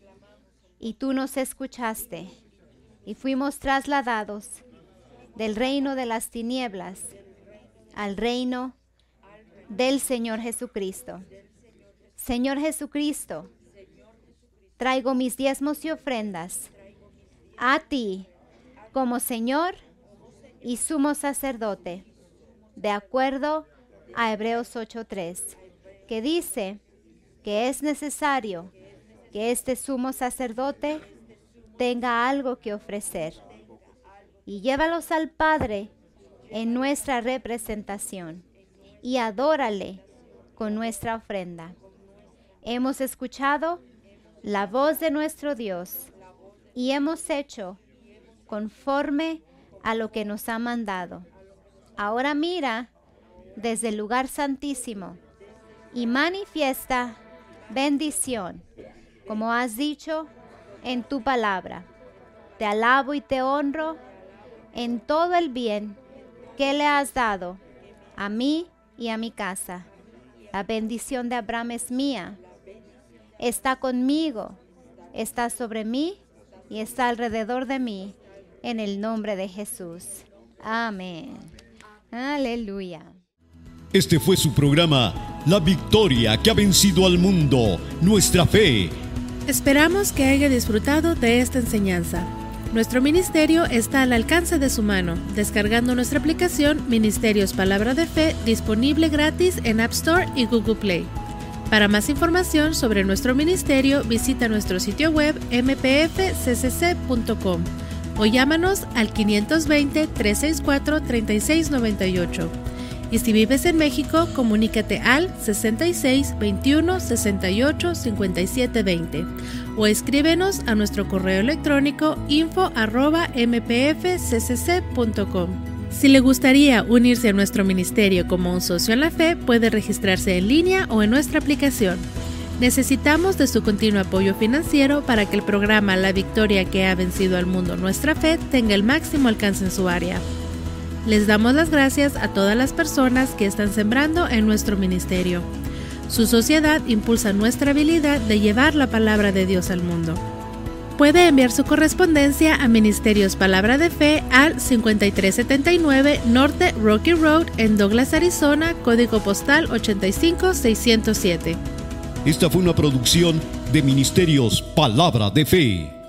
y tú nos escuchaste, y fuimos trasladados del reino de las tinieblas al reino del Señor Jesucristo. Señor Jesucristo, traigo mis diezmos y ofrendas a ti, como Señor y sumo sacerdote, de acuerdo a Hebreos ocho tres, que dice que es necesario que este sumo sacerdote tenga algo que ofrecer. Y llévalos al Padre en nuestra representación y adórale con nuestra ofrenda. Hemos escuchado la voz de nuestro Dios y hemos hecho conforme a lo que nos ha mandado. Ahora mira desde el lugar santísimo y manifiesta bendición, como has dicho en tu palabra. Te alabo y te honro en todo el bien que le has dado a mí y a mi casa. La bendición de Abraham es mía. Está conmigo, está sobre mí y está alrededor de mí. En el nombre de Jesús. Amén. Aleluya. Este fue su programa, La Victoria que ha vencido al mundo, nuestra fe. Esperamos que haya disfrutado de esta enseñanza. Nuestro ministerio está al alcance de su mano, descargando nuestra aplicación Ministerios Palabra de Fe, disponible gratis en App Store y Google Play. Para más información sobre nuestro ministerio, visita nuestro sitio web m p f c c c punto com o llámanos al quinientos veinte, trescientos sesenta y cuatro, treinta y seis noventa y ocho. Y si vives en México, comunícate al sesenta y seis, veintiuno, sesenta y ocho, cincuenta y siete veinte o escríbenos a nuestro correo electrónico info arroba m p f c c c punto com. Si le gustaría unirse a nuestro ministerio como un socio en la fe, puede registrarse en línea o en nuestra aplicación. Necesitamos de su continuo apoyo financiero para que el programa La Victoria que ha vencido al mundo, nuestra fe, tenga el máximo alcance en su área. Les damos las gracias a todas las personas que están sembrando en nuestro ministerio. Su sociedad impulsa nuestra habilidad de llevar la palabra de Dios al mundo. Puede enviar su correspondencia a Ministerios Palabra de Fe al cincuenta y tres setenta y nueve Norte Rocky Road en Douglas, Arizona, código postal ochenta y cinco seiscientos siete. Esta fue una producción de Ministerios Palabra de Fe.